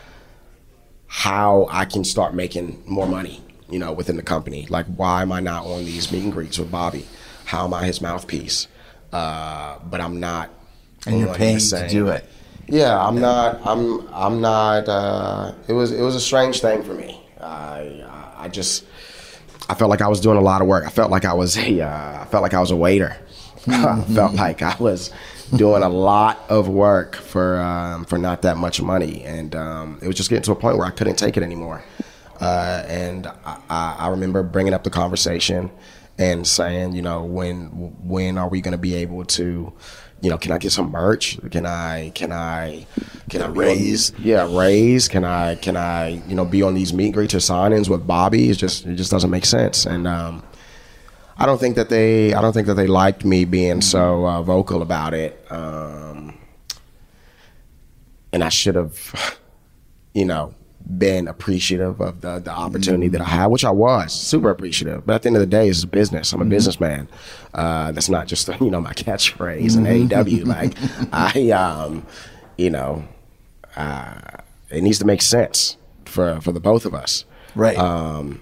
F: how I can start making more money, you know, within the company. Like, why am I not on these meet and greets with Bobby? How am I his mouthpiece? Uh, but I'm not.
D: And you're paying to do it.
F: Yeah, I'm not. I'm. I'm not. Uh, it was. It was a strange thing for me. I. I just. I felt like I was doing a lot of work. I felt like I was a. Uh, I felt like I was a waiter. I felt like I was doing a lot of work for um, for not that much money, and um, it was just getting to a point where I couldn't take it anymore. Uh, and I, I remember bringing up the conversation and saying, you know, when when are we going to be able to, you know, can I get some merch? Can I can I can I
D: raise?
F: On, yeah, raise. Can I can I you know be on these meet and greets or signings with Bobby? It just it just doesn't make sense. And um, I don't think that they I don't think that they liked me being so uh, vocal about it. Um, and I should have, you know, been appreciative of the, the opportunity that I had, which I was super appreciative. But at the end of the day, it's a business. I'm a mm-hmm. businessman. Uh, that's not just, you know, my catchphrase mm-hmm. in A E W. Like, I, um, you know, uh, it needs to make sense. for for the both of us.
D: Right.
F: Um,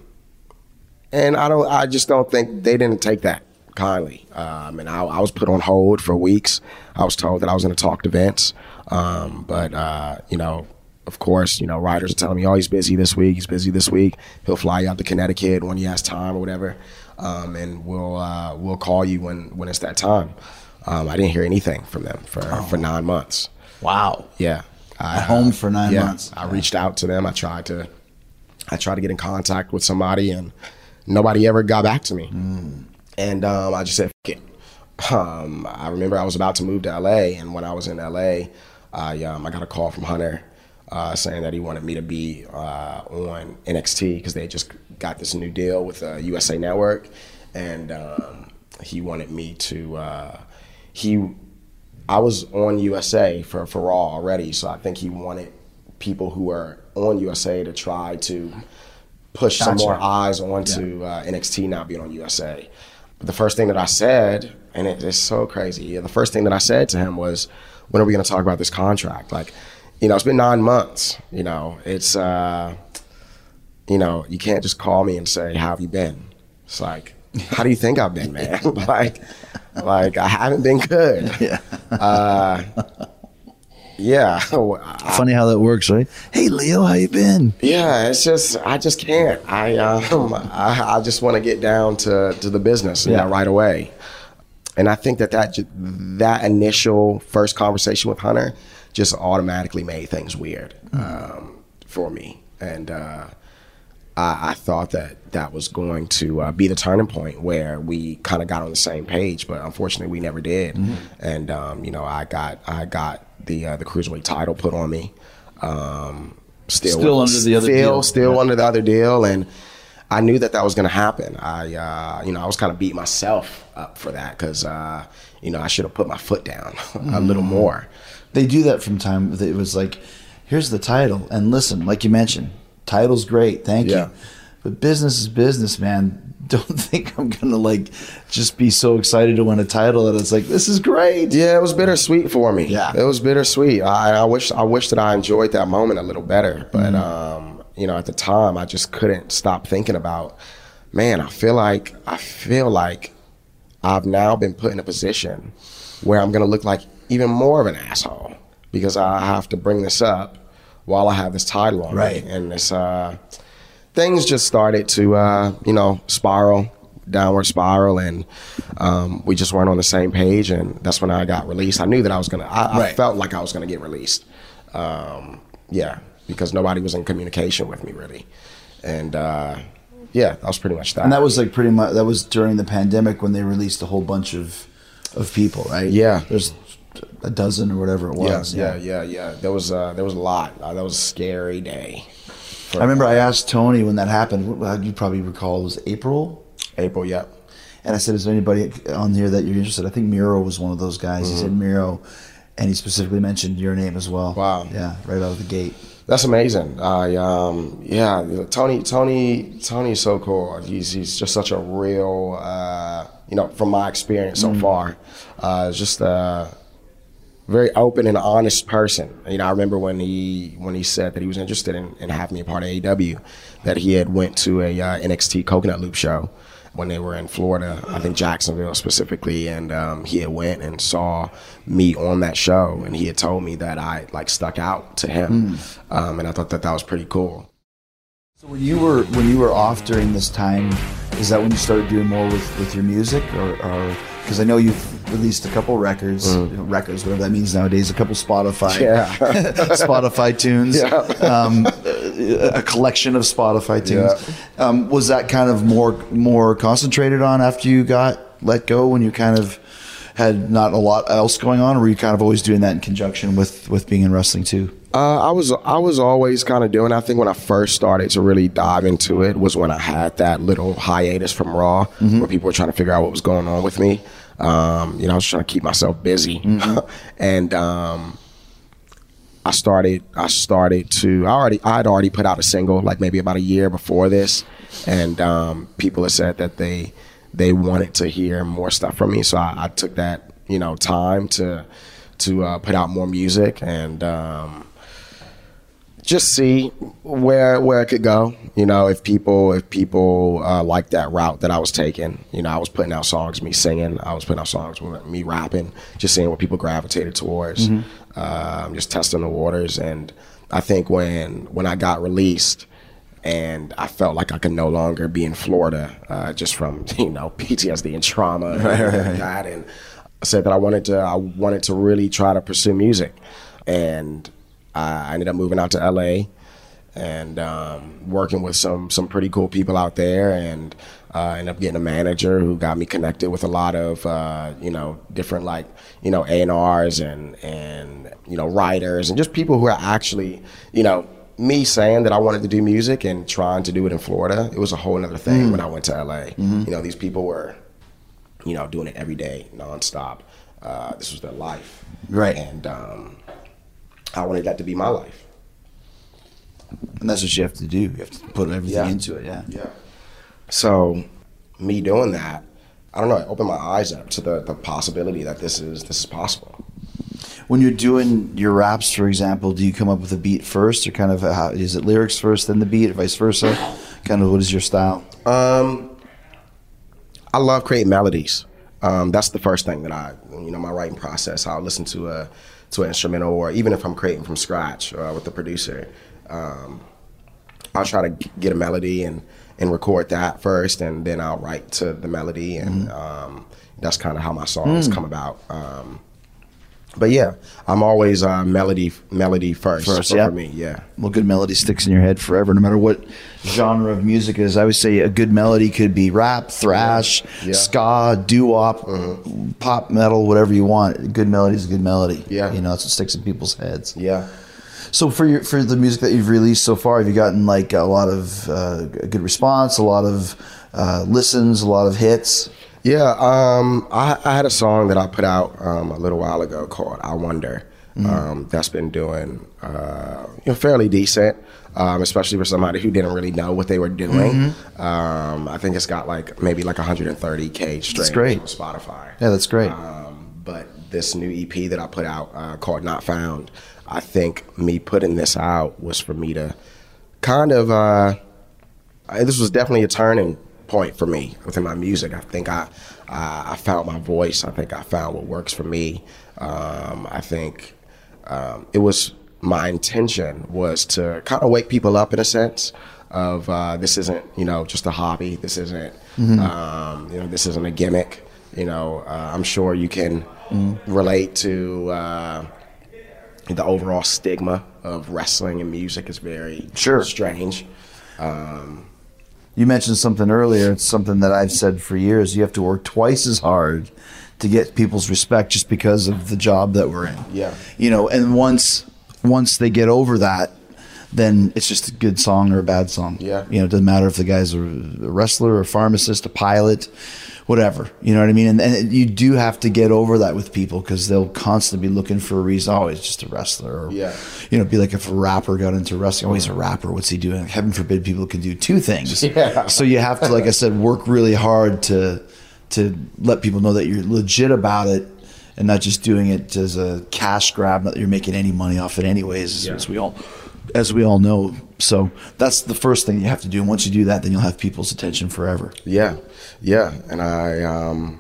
F: and I don't. I just don't think they didn't take that kindly. Um, and I, I was put on hold for weeks. I was told that I was going to talk to Vince, um, but uh, you know. Of course, you know, writers are telling me, oh, he's busy this week, he's busy this week. He'll fly you out to Connecticut when he has time or whatever, um, and we'll uh, we'll call you when, when it's that time. Um, I didn't hear anything from them for, oh. for nine months.
D: Wow.
F: Yeah. I,
D: At home for nine
F: yeah,
D: months.
F: I reached out to them. I tried to I tried to get in contact with somebody, and nobody ever got back to me. Mm. And um, I just said, F it. Um, I remember I was about to move to L A, and when I was in L A, I, um, I got a call from Hunter. Uh, saying that he wanted me to be uh, on N X T because they just got this new deal with the uh, U S A Network, and um, he wanted me to. Uh, he, I was on U S A for for Raw already, so I think he wanted people who are on U S A to try to push gotcha. some more eyes onto yeah. uh, N X T now being on U S A. But the first thing that I said, and it, it's so crazy, yeah, the first thing that I said to him was, "When are we going to talk about this contract?" Like. You know, it's been nine months, you know, it's, uh, you know, you can't just call me and say, how have you been? It's like, how do you think I've been, man? like, like I haven't been good.
D: Yeah.
F: Uh, yeah.
D: Funny how that works, right? Hey, Leo, how you been?
F: Yeah, it's just, I just can't. I, um, I, I just want to get down to, to the business yeah. you know, right away. And I think that that, that initial first conversation with Hunter just automatically made things weird um, for me. And uh, I, I thought that that was going to uh, be the turning point where we kind of got on the same page, but unfortunately we never did. Mm-hmm. And, um, you know, I got I got the uh, the Cruiserweight title put on me. Um, still
D: still under the other
F: still,
D: deal.
F: Still yeah. under the other deal. And I knew that that was going to happen. I, uh, you know, I was kind of beating myself up for that because, uh, you know, I should have put my foot down mm-hmm. a little more.
D: They do that from time. It was like, here's the title, and listen, like you mentioned, title's great, thank yeah. you, but business is business, man. Don't think I'm gonna like just be so excited to win a title that it's like this is great.
F: Yeah, it was bittersweet for me.
D: Yeah,
F: it was bittersweet. I, I wish I wish that I enjoyed that moment a little better, but mm-hmm. um, you know, at the time, I just couldn't stop thinking about, man. I feel like I feel like I've now been put in a position where I'm gonna look like even more of an asshole because I have to bring this up while I have this title on
D: right.
F: me. And this, uh, things just started to, uh, you know, spiral, downward spiral, and um, we just weren't on the same page, and that's when I got released. I knew that I was going to, I,
D: right.
F: I felt like I was going to get released. Um, yeah, because nobody was in communication with me, really. And, uh, yeah, that was pretty much that.
D: And that was like pretty much, that was during the pandemic when they released a whole bunch of, of people, right?
F: Yeah.
D: There's a dozen or whatever it was.
F: Yeah, yeah, yeah, yeah. There was uh, there was a lot. Uh, that was a scary day.
D: I remember I asked Tony when that happened. You probably recall it was April.
F: April, yeah.
D: And I said, "Is there anybody on here that you're interested?" I think Miro was one of those guys. Mm-hmm. He said Miro, and he specifically mentioned your name as well.
F: Wow.
D: Yeah, right out of the gate.
F: That's amazing. I um, yeah, Tony, Tony, Tony's so cool. He's he's just such a real, uh, you know, from my experience so mm-hmm. far, uh, just uh. very open and honest person. You know, I remember when he when he said that he was interested in, in having me a part of A E W, that he had went to a uh, N X T Coconut Loop show when they were in Florida, I think Jacksonville specifically, and um, he had went and saw me on that show, and he had told me that I like stuck out to him, mm. um, and I thought that that was pretty cool.
D: So when you were when you were off during this time, is that when you started doing more with, with your music, or because I know you've released a couple records, mm. you know, records, whatever that means nowadays, a couple Spotify,
F: yeah.
D: Spotify tunes,
F: yeah.
D: um, a collection of Spotify tunes. Yeah. Um, was that kind of more more concentrated on after you got let go, when you kind of had not a lot else going on, or were you kind of always doing that in conjunction with, with being in wrestling too?
F: Uh, I was I was always kind of doing. I think when I first started to really dive into it was when I had that little hiatus from Raw, mm-hmm. where people were trying to figure out what was going on with me. Um, you know, I was trying to keep myself busy, mm-hmm. and um, I started. I started to. I already. I'd already put out a single like maybe about a year before this, and um, people had said that they they wanted to hear more stuff from me. So I, I took that you know time to to uh, put out more music and. Um, just see where where it could go. You know, if people if people uh, like that route that I was taking. You know, I was putting out songs, me singing. I was putting out songs with me rapping. Just seeing what people gravitated towards. Mm-hmm. Um, just testing the waters. And I think when when I got released, and I felt like I could no longer be in Florida, uh, just from you know P T S D and trauma and
D: right, right,
F: like that. And I said that I wanted to I wanted to really try to pursue music, and I ended up moving out to L A and um, working with some some pretty cool people out there, and uh, ended up getting a manager who got me connected with a lot of uh, you know different like you know A and R's and and you know writers and just people who are actually you know me saying that I wanted to do music and trying to do it in Florida. It was a whole other thing mm. when I went to L A. Mm-hmm. You know, these people were you know doing it every day, nonstop. Uh, this was their life,
D: right?
F: And um, I wanted that to be my life.
D: And that's what you have to do. You have to put everything yeah. into it, yeah.
F: Yeah. So me doing that, I don't know, it opened my eyes up to the, the possibility that this is this is possible.
D: When you're doing your raps, for example, do you come up with a beat first, or kind of a, how, is it lyrics first, then the beat, or vice versa? Kind of what is your style?
F: Um, I love creating melodies. Um, that's the first thing that I, you know, my writing process. I'll listen to a to an instrumental, or even if I'm creating from scratch uh, with the producer, um, I'll try to get a melody and, and record that first, and then I'll write to the melody, and mm-hmm. um, that's kind of how my songs mm. come about. Um, but yeah, I'm always uh, melody melody first,
D: first
F: for,
D: yeah.
F: for me. Yeah.
D: Well, good melody sticks in your head forever, no matter what genre of music it is. I always say a good melody could be rap, thrash, yeah. Yeah. ska, doo-wop, mm-hmm. pop, metal, whatever you want. A good melody is a good melody.
F: Yeah.
D: You know, that's what sticks in people's heads.
F: Yeah.
D: So for your for the music that you've released so far, have you gotten like a lot of uh, good response, a lot of uh, listens, a lot of hits?
F: Yeah, um, I, I had a song that I put out um, a little while ago called "I Wonder." Mm-hmm. Um, that's been doing uh, you know, fairly decent, um, especially for somebody who didn't really know what they were doing. Mm-hmm. Um, I think it's got like maybe like one hundred thirty K streams on Spotify.
D: Yeah, that's great.
F: Um, but this new E P that I put out uh, called "Not Found," I think me putting this out was for me to kind of. Uh, this was definitely a turning point for me within my music. I think I, I I found my voice. I think I found what works for me. Um, I think um, it was my intention was to kind of wake people up in a sense of uh, this isn't you know just a hobby. This isn't mm-hmm. um, you know this isn't a gimmick. You know uh, I'm sure you can mm. relate to uh, the overall stigma of wrestling and music is very
D: sure.
F: strange. Um,
D: You mentioned something earlier. It's something that I've said for years. You have to work twice as hard to get people's respect just because of the job that we're in.
F: Yeah.
D: You know, and once once they get over that, then it's just a good song or a bad song.
F: Yeah.
D: You know, it doesn't matter if the guy's a wrestler or a pharmacist, a pilot, whatever. You know what I mean? And, and you do have to get over that with people because they'll constantly be looking for a reason. Oh, he's just a wrestler. Or,
F: yeah.
D: you know, it'd be like if a rapper got into wrestling. Oh, he's a rapper. What's he doing? Heaven forbid people can do two things.
F: Yeah.
D: So you have to, like I said, work really hard to to let people know that you're legit about it and not just doing it as a cash grab, not that you're making any money off it anyways,
F: Yeah.
D: as we all as we all know. So that's the first thing you have to do. And once you do that, then you'll have people's attention forever.
F: Yeah, yeah. And I, um,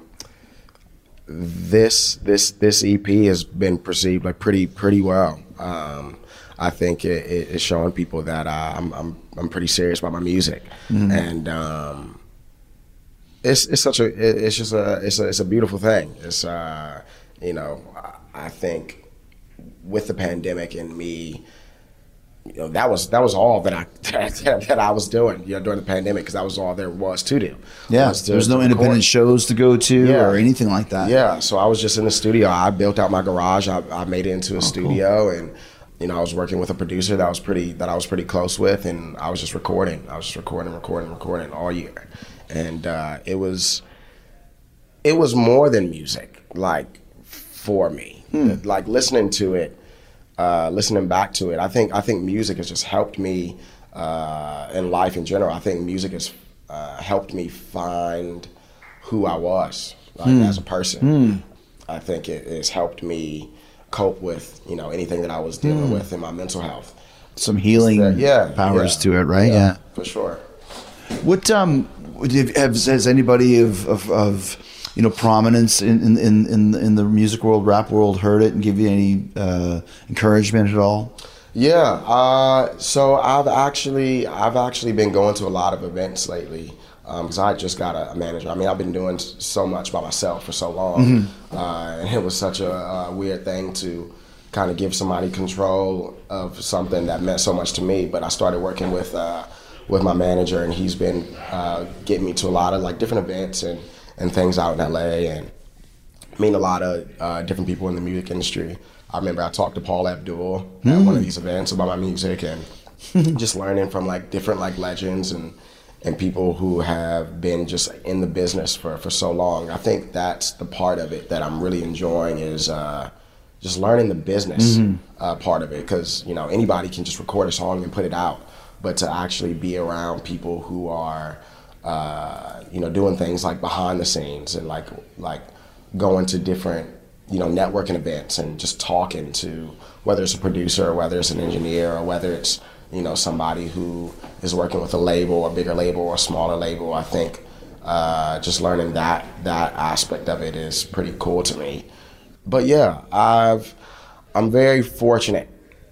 F: this this this E P has been perceived like pretty pretty well. Um, I think it, it, it's showing people that uh, I'm I'm I'm pretty serious about my music, mm-hmm. and um, it's it's such a it's just a it's a it's a beautiful thing. It's uh, you know I think with the pandemic and me. You know, that was that was all that I that, that I was doing, you know, during the pandemic, because that was all there was to do.
D: Yeah,
F: was to,
D: there's no independent shows to go to
F: yeah.
D: or anything like that.
F: Yeah, so I was just in the studio. I built out my garage. I, I made it into a oh, studio, cool. and you know, I was working with a producer that was pretty that I was pretty close with, and I was just recording. I was just recording, recording, recording all year, and uh, it was it was more than music, like for me, hmm. like listening to it. Uh, listening back to it, I think I think music has just helped me uh, in life in general. I think music has uh, helped me find who I was like, mm. as a person. Mm. I think it has helped me cope with you know anything that I was dealing mm. with in my mental health.
D: some healing
F: yeah,
D: powers
F: yeah,
D: to it, right?
F: Yeah,
D: Yeah.
F: for sure.
D: What um has, has anybody of, of, of you know prominence in, in, in, in the music world, rap world, heard it and give you any uh, encouragement at all?
F: Yeah, uh, so I've actually I've actually been going to a lot of events lately because um, I just got a, a manager. I mean, I've been doing so much by myself for so long, mm-hmm. uh, and it was such a, a weird thing to kind of give somebody control of something that meant so much to me. But I started working with uh, with my manager, and he's been uh, getting me to a lot of like different events and, and things out in L A and meeting a lot of uh, different people in the music industry. I remember I talked to Paul Abdul mm. at one of these events about my music and just learning from like different like legends and and people who have been just in the business for, for so long. I think that's the part of it that I'm really enjoying is uh, just learning the business mm-hmm. uh, part of it, because you know anybody can just record a song and put it out, but to actually be around people who are uh, you know doing things like behind the scenes and like like going to different you know, networking events and just talking to whether it's a producer or whether it's an engineer or whether it's, you know, somebody who is working with a label, a bigger label or a smaller label. I think uh, just learning that that aspect of it is pretty cool to me. But yeah, I've I'm very fortunate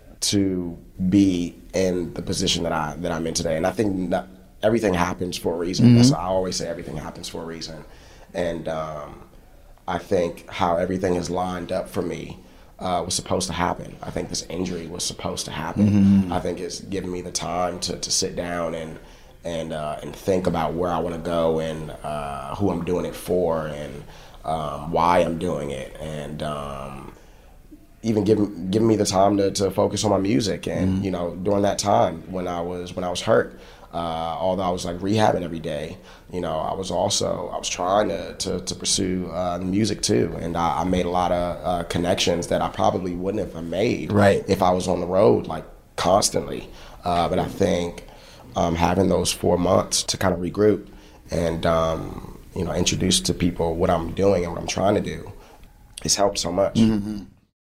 F: to be in the position that I that I'm in today, and I think that everything happens for a reason. Mm-hmm. That's, I always say everything happens for a reason, and. Um, I think how everything has lined up for me uh, was supposed to happen. I think this injury was supposed to happen. Mm-hmm. I think it's given me the time to, to sit down and and uh, and think about where I want to go and uh, who I'm doing it for and um, why I'm doing it, and um, even giving giving me the time to, to focus on my music. And mm-hmm. you know, during that time when I was when I was hurt. Uh, although I was like rehabbing every day, you know, I was also, I was trying to, to, to pursue uh, the music too. And I, I made a lot of uh, connections that I probably wouldn't have made
D: right.
F: if I was on the road like constantly. Uh, but I think um, having those four months to kind of regroup and, um, you know, introduce to people what I'm doing and what I'm trying to do has helped so much.
D: Mm-hmm.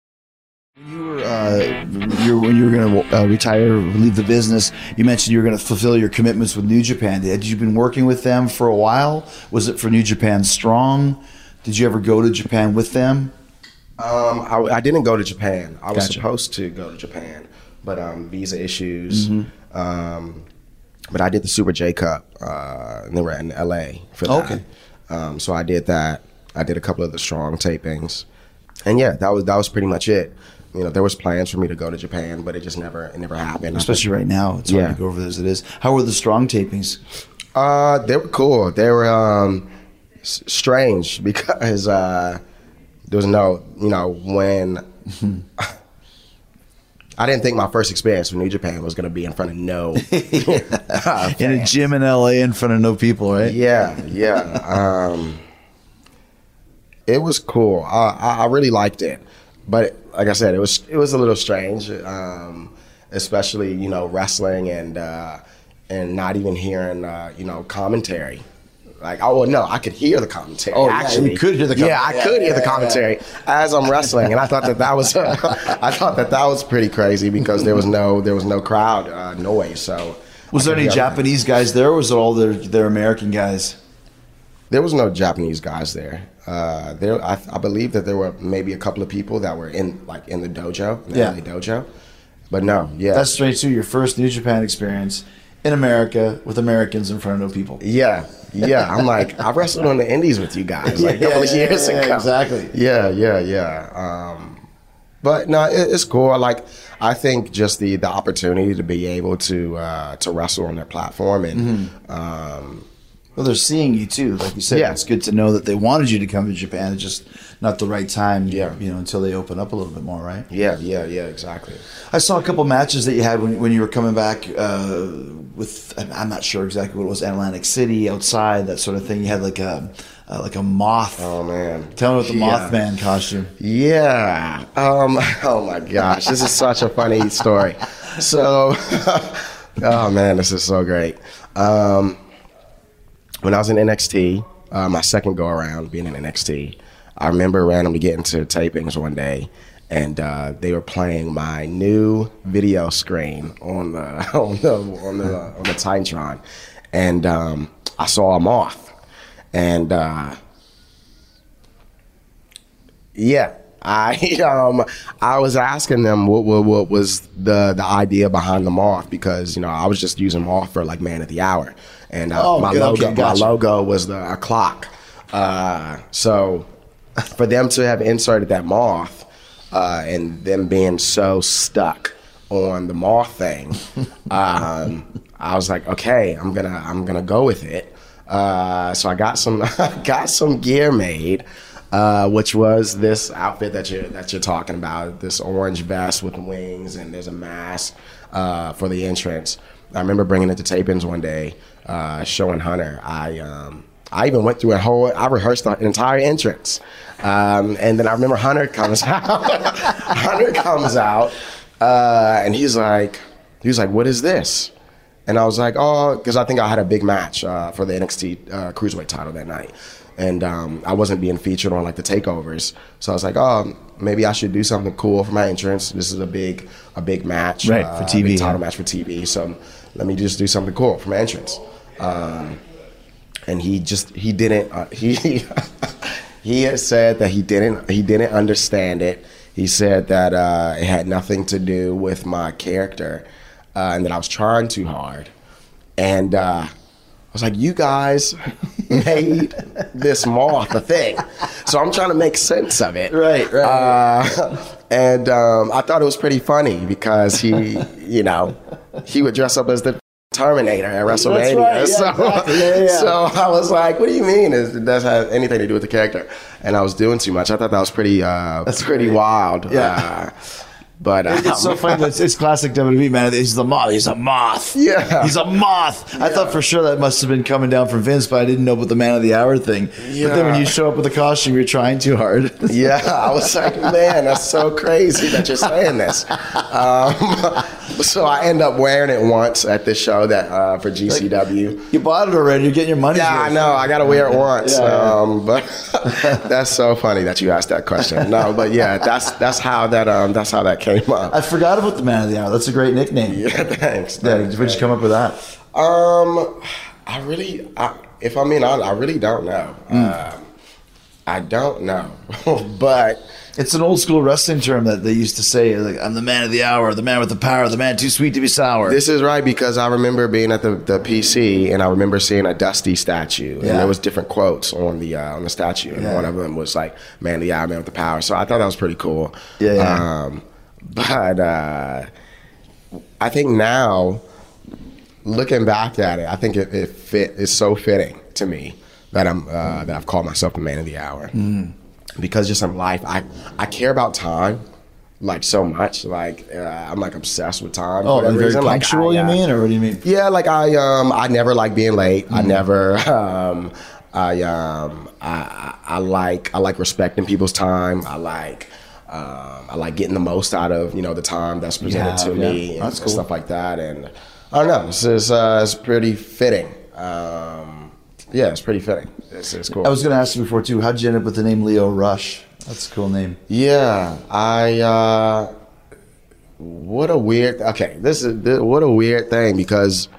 D: When you were, uh, you when you were going to uh, retire, leave the business, you mentioned you were going to fulfill your commitments with New Japan. Had you been working with them for a while? Was it for New Japan Strong? Did you ever go to Japan with them?
F: Um, I, I didn't go to Japan. I was
D: Gotcha.
F: supposed to go to Japan, but um, visa issues. Mm-hmm. Um, but I did the Super J Cup, uh, and they were in L A for that.
D: Okay.
F: Um, so I did that. I did a couple of the Strong tapings, and yeah, that was that was pretty much it. You know, there was plans for me to go to Japan, but it just never, it never happened.
D: Especially right now, it's hard
F: yeah.
D: to go over as it is. How were the Strong tapings?
F: Uh, they were cool. They were um, s- strange because uh, there was no, you know, when I didn't think my first experience with New Japan was going to be in front of no uh,
D: in a gym in L A in front of no people, right?
F: Yeah, yeah. Um, it was cool. I, I really liked it. But like I said, it was it was a little strange, um, especially you know wrestling and uh, and not even hearing uh, you know commentary. Like oh well, no, I could hear the commentary.
D: Oh,
F: actually,
D: yeah, you could hear the commentary.
F: yeah, I could hear the commentary as I'm wrestling, and I thought that that was I thought that that was pretty crazy because there was no there was no crowd uh, noise. So
D: was there any Japanese guys there, or was it all their their American guys?
F: There was no Japanese guys there. Uh, there, I, I believe that there were maybe a couple of people that were in like in the dojo, in the
D: yeah.
F: L A dojo, but no, yeah,
D: that's straight to your first New Japan experience in America with Americans in front of no people.
F: Yeah, yeah. I'm like I wrestled on the Indies with you guys like a
D: yeah,
F: couple of years
D: yeah,
F: ago.
D: Exactly.
F: Yeah, yeah, yeah. Um, but no, it, it's cool. I like. I think just the the opportunity to be able to uh, to wrestle on their platform and. Mm-hmm. Um,
D: Well, they're seeing you too, like you said.
F: Yeah.
D: It's good to know that they wanted you to come to Japan. It's just not the right time,
F: yeah.
D: you know, until they open up a little bit more, right?
F: Yeah, yeah, yeah, exactly.
D: I saw a couple matches that you had when when you were coming back uh, with. I'm not sure exactly what it was. Atlantic City, outside, that sort of thing. You had like a uh, like a moth.
F: Oh man!
D: Tell me about the
F: yeah.
D: Mothman costume.
F: Yeah. Um. Oh my gosh, this is such a funny story. So, oh man, this is so great. Um. When I was in N X T, uh, my second go around being in N X T, I remember randomly getting to tapings one day, and uh, they were playing my new video screen on the on the on the on the Titantron, and um, I saw a moth, and uh, yeah. I um I was asking them what, what what was the the idea behind the moth, because you know I was just using moth for like man of the hour, and uh,
D: oh,
F: my
D: good,
F: logo
D: okay, gotcha.
F: my logo was the a clock. Uh, so for them to have inserted that moth uh, and them being so stuck on the moth thing, um, I was like, okay, I'm gonna I'm gonna go with it. Uh, so I got some got some gear made. Uh, which was this outfit that you're that you're talking about, this orange vest with wings, and there's a mask uh, for the entrance. I remember bringing it to tape-ins one day, uh, showing Hunter. I um, I even went through a whole. I rehearsed the entire entrance, um, and then I remember Hunter comes out. Hunter comes out, uh, and he's like, he was like, "What is this?" And I was like, "Oh," because I think I had a big match uh, for the N X T uh, Cruiserweight title that night. And um, I wasn't being featured on like the takeovers, so I was like, "Oh, maybe I should do something cool for my entrance. This is a big, a big match,
D: right,
F: uh,
D: for T V,
F: a big title
D: yeah.
F: match for T V. So let me just do something cool for my entrance." Um, and he just he didn't uh, he he had said that he didn't he didn't understand it. He said that uh, it had nothing to do with my character, uh, and that I was trying too hard, and. Uh, I was like, you guys made this moth a thing. So I'm trying to make sense of it.
D: Right, right.
F: Uh, and um, I thought it was pretty funty because he, you know, he would dress up as the Terminator at WrestleMania.
D: That's right, yeah,
F: so,
D: exactly. yeah, yeah.
F: so I was like, what do you mean? It doesn't have anything to do with the character. And I was doing too much. I thought that was pretty, uh,
D: That's
F: pretty
D: great.
F: wild.
D: Yeah.
F: Uh, But um,
D: It's so funny. It's, it's classic W W E, man. He's the moth. He's a moth.
F: Yeah.
D: He's a moth. I thought for sure that must have been coming down from Vince, but I didn't know about the man of the hour thing.
F: Yeah.
D: But then when you show up with the costume, you're trying too hard.
F: Yeah, I was like, man, that's so crazy that you're saying this. Um, so I end up wearing it once at this show that uh, for G C W.
D: You bought it already. You're getting your money.
F: Yeah, I know. I got to wear it once.
D: Yeah, yeah.
F: Um, but that's so funny that you asked that question. No, but yeah, that's that's how that um that's how that came up.
D: I forgot about the man of the hour. That's a great nickname.
F: Yeah, thanks.
D: Yeah,
F: thanks
D: where'd you come up with that?
F: Um, I really, I, if I mean, I, I really don't know. Mm. Um, I don't know, but.
D: It's an old school wrestling term that they used to say, like, I'm the man of the hour, the man with the power, the man too sweet to be sour.
F: This is right, because I remember being at the, the P C and I remember seeing a Dusty statue, and
D: Yeah.
F: there was different quotes on the uh, on the statue, and
D: Yeah.
F: one of them was like, "Man of the hour, man with the power." So I thought that was pretty cool.
D: Yeah, yeah.
F: Um, but uh, I think now, looking back at it, I think it, it fit. It's so fitting to me that I'm uh, that I've called myself the man of the hour. Mm. Because just in life, I, I care about time, like, so much. Like, uh, I'm, like, obsessed with time.
D: Oh,
F: for whatever
D: very
F: reason. Like,
D: punctual,
F: I,
D: you
F: uh,
D: mean? Or what do you mean?
F: Yeah, like, I um I never like being late. Mm. I never, um, I, um, I, I like, I like respecting people's time. I like, um, I like getting the most out of, you know, the time that's presented
D: Yeah,
F: to
D: yeah.
F: me and
D: That's cool.
F: stuff like that. And I don't know, it's, it's, uh, it's pretty fitting. Um, yeah, it's pretty fitting. It's, it's cool.
D: I was going to ask you before, too, how'd you end up with the name Leo Rush? That's a cool name.
F: Yeah, I, uh, what a weird, okay, this is, this, what a weird thing, because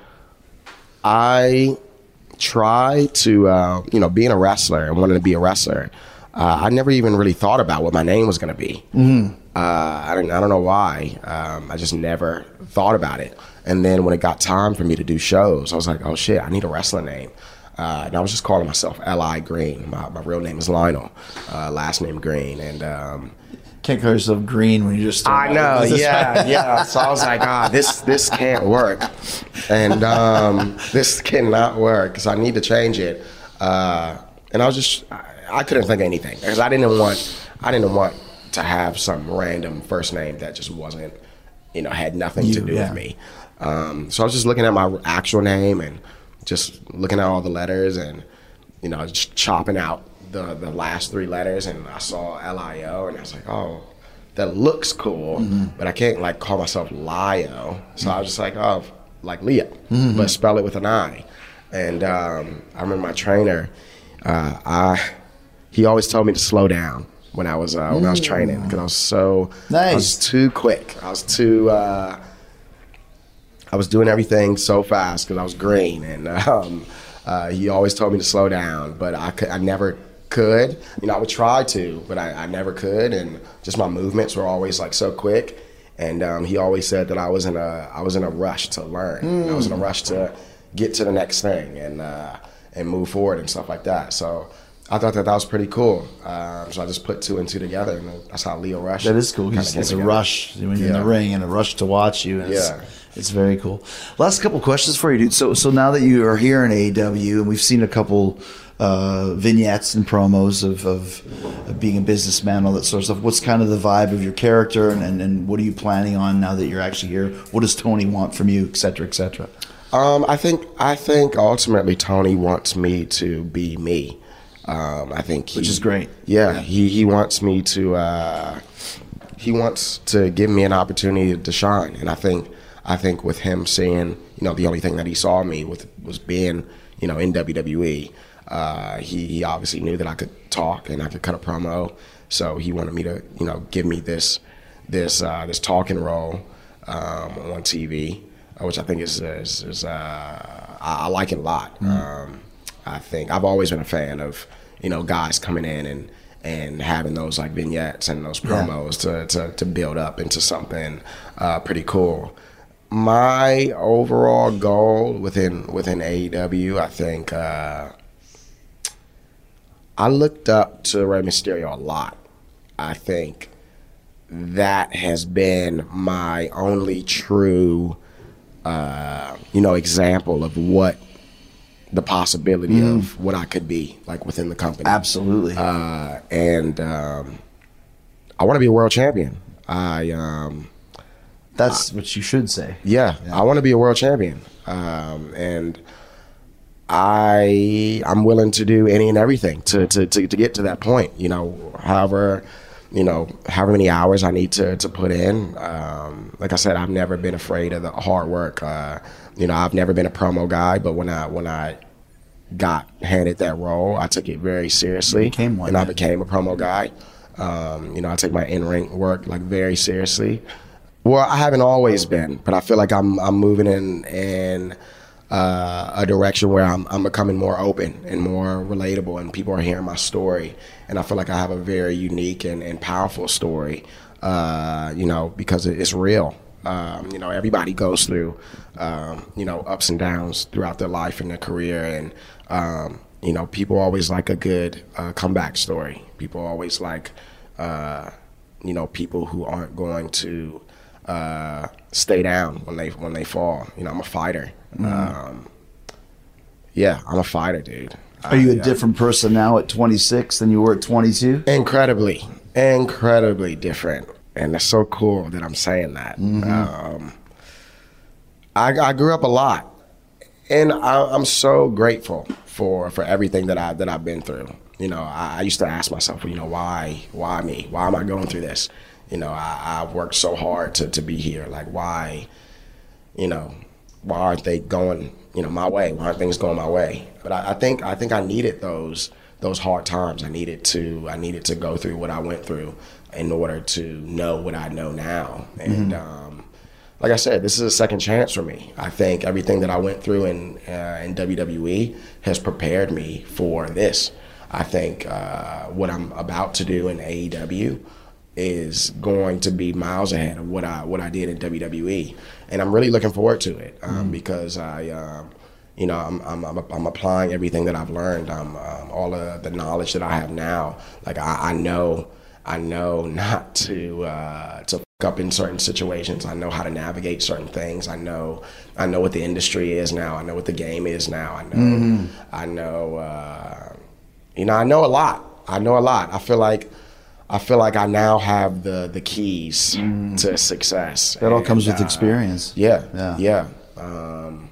F: I try to, uh, you know, being a wrestler and wanting to be a wrestler, uh, I never even really thought about what my name was going to be. Mm-hmm. Uh, I don't, I don't know why. Um, I just never thought about it. And then when it got time for me to do shows, I was like, oh shit, I need a wrestling name. Uh, and I was just calling myself L I Green. My, my real name is Lionel, uh, last name Green. And um,
D: Can't call yourself green when you just start
F: I know,
D: out.
F: yeah, yeah. So I was like, ah, this this can't work, and um, this cannot work, because I need to change it. Uh, and I was just, I, I couldn't think of anything, because I didn't want, I didn't want to have some random first name that just wasn't, you know, had nothing
D: You,
F: to do
D: yeah.
F: with me. Um, so I was just looking at my actual name and just looking at all the letters and, you know, just chopping out the, the last three letters, and I saw L I O, and I was like, oh, that looks cool, mm-hmm. but I can't, like, call myself Lio. So mm-hmm. I was just like, oh, like Leo, mm-hmm. but spell it with an I. And um, I remember my trainer, uh, I he always told me to slow down. when I was uh, when I was training because I was so
D: Nice.
F: I was too quick. I was too. Uh, I was doing everything so fast because I was green, and um, uh, he always told me to slow down, but I could, I never could. You know, I would try to, but I, I never could, and just my movements were always like so quick. And um, he always said that I was in a I was in a rush to learn. Mm. I was in a rush to get to the next thing and uh, and move forward and stuff like that. So I thought that that was pretty cool. Um, so I just put two and two together, and that's how Lio Rush.
D: That is cool. It's, it's a rush when you're yeah. in the ring and a rush to watch you. And it's,
F: yeah.
D: It's very cool. Last couple questions for you, dude. So so now that you are here in A E W, and we've seen a couple uh, vignettes and promos of, of, of being a businessman, all that sort of stuff. What's kind of the vibe of your character, and, and, and what are you planning on now that you're actually here? What does Tony want from you, et cetera, et cetera?
F: Um, I think I think ultimately Tony wants me to be me. Um, I think he,
D: which is great.
F: Yeah, yeah, he he wants me to uh, he wants to give me an opportunity to shine, and I think I think with him seeing, you know, the only thing that he saw me with was being, you know, in W W E. Uh, he, he obviously knew that I could talk and I could cut a promo, so he wanted me to, you know, give me this this uh, this talking role um, on T V, which I think is is, is uh, I, I like it a lot. Mm-hmm. Um, I think I've always been a fan of, you know, guys coming in and and having those like vignettes and those promos yeah. to, to to build up into something uh, pretty cool. My overall goal within within A E W, I think. Uh, I looked up to Rey Mysterio a lot. I think that has been my only true, uh, you know, example of what the possibility mm. of what I could be, like, within the company.
D: Absolutely.
F: Uh, and um, I want to be a world champion. I. Um,
D: That's
F: I,
D: what you should say.
F: Yeah, yeah. I want to be a world champion. Um, and I I'm willing to do any and everything to, to, to, to get to that point. You know, however, you know, however many hours I need to, to put in. Um, like I said, I've never been afraid of the hard work. Uh, you know, I've never been a promo guy, but when I when I got handed that role, I took it very seriously.
D: You became one,
F: and
D: man.
F: I became a promo guy. Um, you know, I take my in-ring work like very seriously. Well, I haven't always been, but I feel like I'm I'm moving in in uh, a direction where I'm I'm becoming more open and more relatable, and people are hearing my story, and I feel like I have a very unique and, and powerful story. Uh, you know, because it's real. Um, you know, everybody goes through um, you know ups and downs throughout their life and their career, and um, you know, people always like a good uh, comeback story. People always like uh, you know people who aren't going to Uh, stay down when they when they fall. You know, I'm a fighter. Mm. Um, yeah, I'm a fighter, dude.
D: Are you a
F: I,
D: different person now at twenty-six than you were at twenty-two?
F: Incredibly, incredibly different, and it's so cool that I'm saying that. Mm-hmm. Um, I, I grew up a lot, and I, I'm so grateful for for everything that I that I've been through. You know, I, I used to ask myself, you know, why why me? Why am I going through this? You know, I, I've worked so hard to, to be here. Like, why, you know, why aren't they going, you know, my way? Why aren't things going my way? But I, I think I think I needed those those hard times. I needed to I needed to go through what I went through in order to know what I know now. And mm-hmm. um, like I said, this is a second chance for me. I think everything that I went through in uh, in W W E has prepared me for this. I think uh, what I'm about to do in A E W is going to be miles ahead of what I what I did in W W E, and I'm really looking forward to it um, mm-hmm. because I, um, you know, I'm, I'm I'm I'm applying everything that I've learned, um, um, all of the knowledge that I have now. Like I, I know I know not to uh, to fuck up in certain situations. I know how to navigate certain things. I know I know what the industry is now. I know what the game is now. I know mm-hmm. I know uh, you know I know a lot. I know a lot. I feel like. I feel like I now have the the keys mm. to success.
D: That all and, comes with uh, experience.
F: Yeah, yeah. yeah. Um,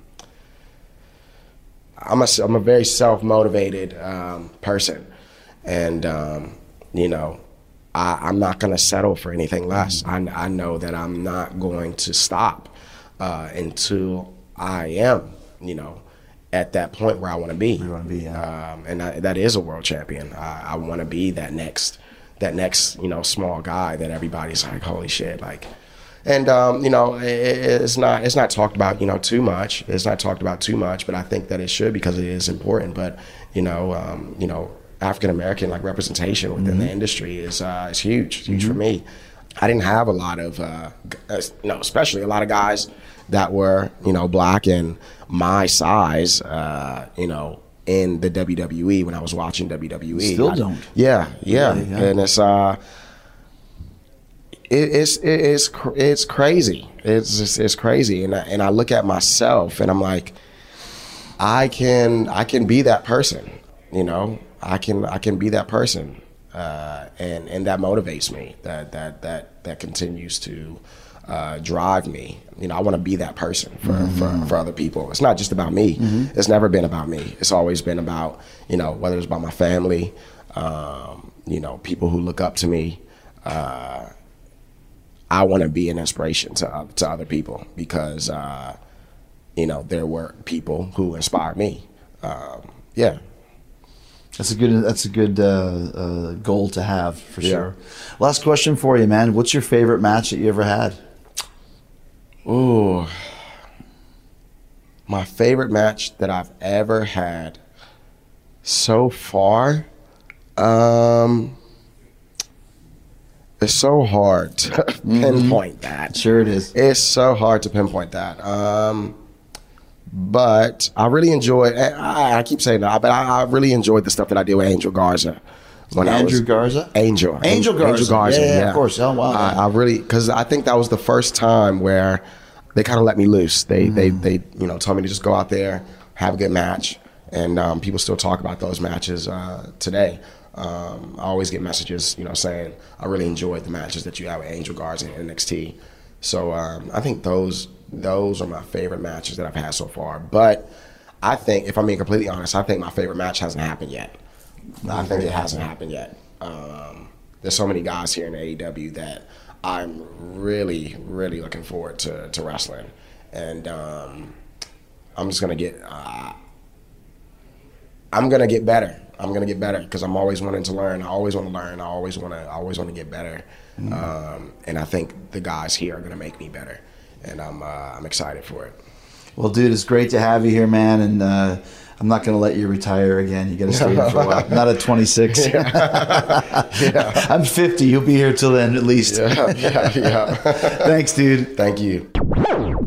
F: I'm a I'm a very self-motivated um, person, and um, you know, I, I'm not going to settle for anything less. Mm. I I know that I'm not going to stop uh, until I am, you know, at that point where I want to be.
D: You want to be, yeah.
F: Um, and I, that is a world champion. I, I want to be that next. that next, you know, small guy that everybody's like, holy shit, like. And um, you know, it, it's not it's not talked about, you know, too much. It's not talked about too much, but I think that it should because it is important. But you know, um, you know, African American like representation within mm-hmm. the industry is uh, is huge, huge mm-hmm. for me. I didn't have a lot of, uh, you know, especially a lot of guys that were, you know, black and my size, uh, you know, in the W W E when I was watching W W E.
D: Still
F: I,
D: don't.
F: Yeah, yeah, yeah, yeah. And it's uh, it, it's it, it's it's crazy. It's it's, it's crazy, and I, and I look at myself and I'm like, I can I can be that person, you know. I can I can be that person. Uh, and and that motivates me. That that that that continues to uh, drive me. You know, I want to be that person for, mm-hmm. for for other people. It's not just about me. Mm-hmm. It's never been about me. It's always been about, you know, whether it's about my family, um, you know, people who look up to me. Uh, I want to be an inspiration to uh, to other people because uh, you know, there were people who inspired me. Um, yeah.
D: That's a good. That's a good uh, uh, goal to have for yeah. sure. Last question for you, man. What's your favorite match that you ever had?
F: Ooh, my favorite match that I've ever had so far. Um, it's so hard to mm-hmm. pinpoint that.
D: Sure, it is.
F: It's so hard to pinpoint that. Um, But I really enjoyed, I, I keep saying that, but I, I really enjoyed the stuff that I did with Angel Garza.
D: When Andrew I was, Garza?
F: Angel.
D: Angel Garza.
F: Angel Garza,
D: yeah, yeah,
F: yeah.
D: Of course. Oh, wow.
F: I, I really, because I think that was the first time where they kind of let me loose. They, mm. they, they, you know, told me to just go out there, have a good match. And um, people still talk about those matches uh, today. Um, I always get messages, you know, saying, I really enjoyed the matches that you had with Angel Garza and N X T. So um, I think those those are my favorite matches that I've had so far. But I think, if I'm being completely honest, I think my favorite match hasn't happened yet. I think it hasn't happened yet. Um, there's so many guys here in A E W that I'm really, really looking forward to, to wrestling. And um, I'm just going to get, uh, I'm going to get better. I'm going to get better because I'm always wanting to learn. I always want to learn. I always want to, I always want to get better. Mm-hmm. Um, and I think the guys here are going to make me better. And I'm uh, I'm excited for it. Well, dude, it's great to have you here, man. And uh, I'm not going to let you retire again. You got to stay here for a while. Not at twenty-six. Yeah. Yeah. I'm fifty. You'll be here till then at least. Yeah, yeah, yeah. Thanks, dude. Thank you.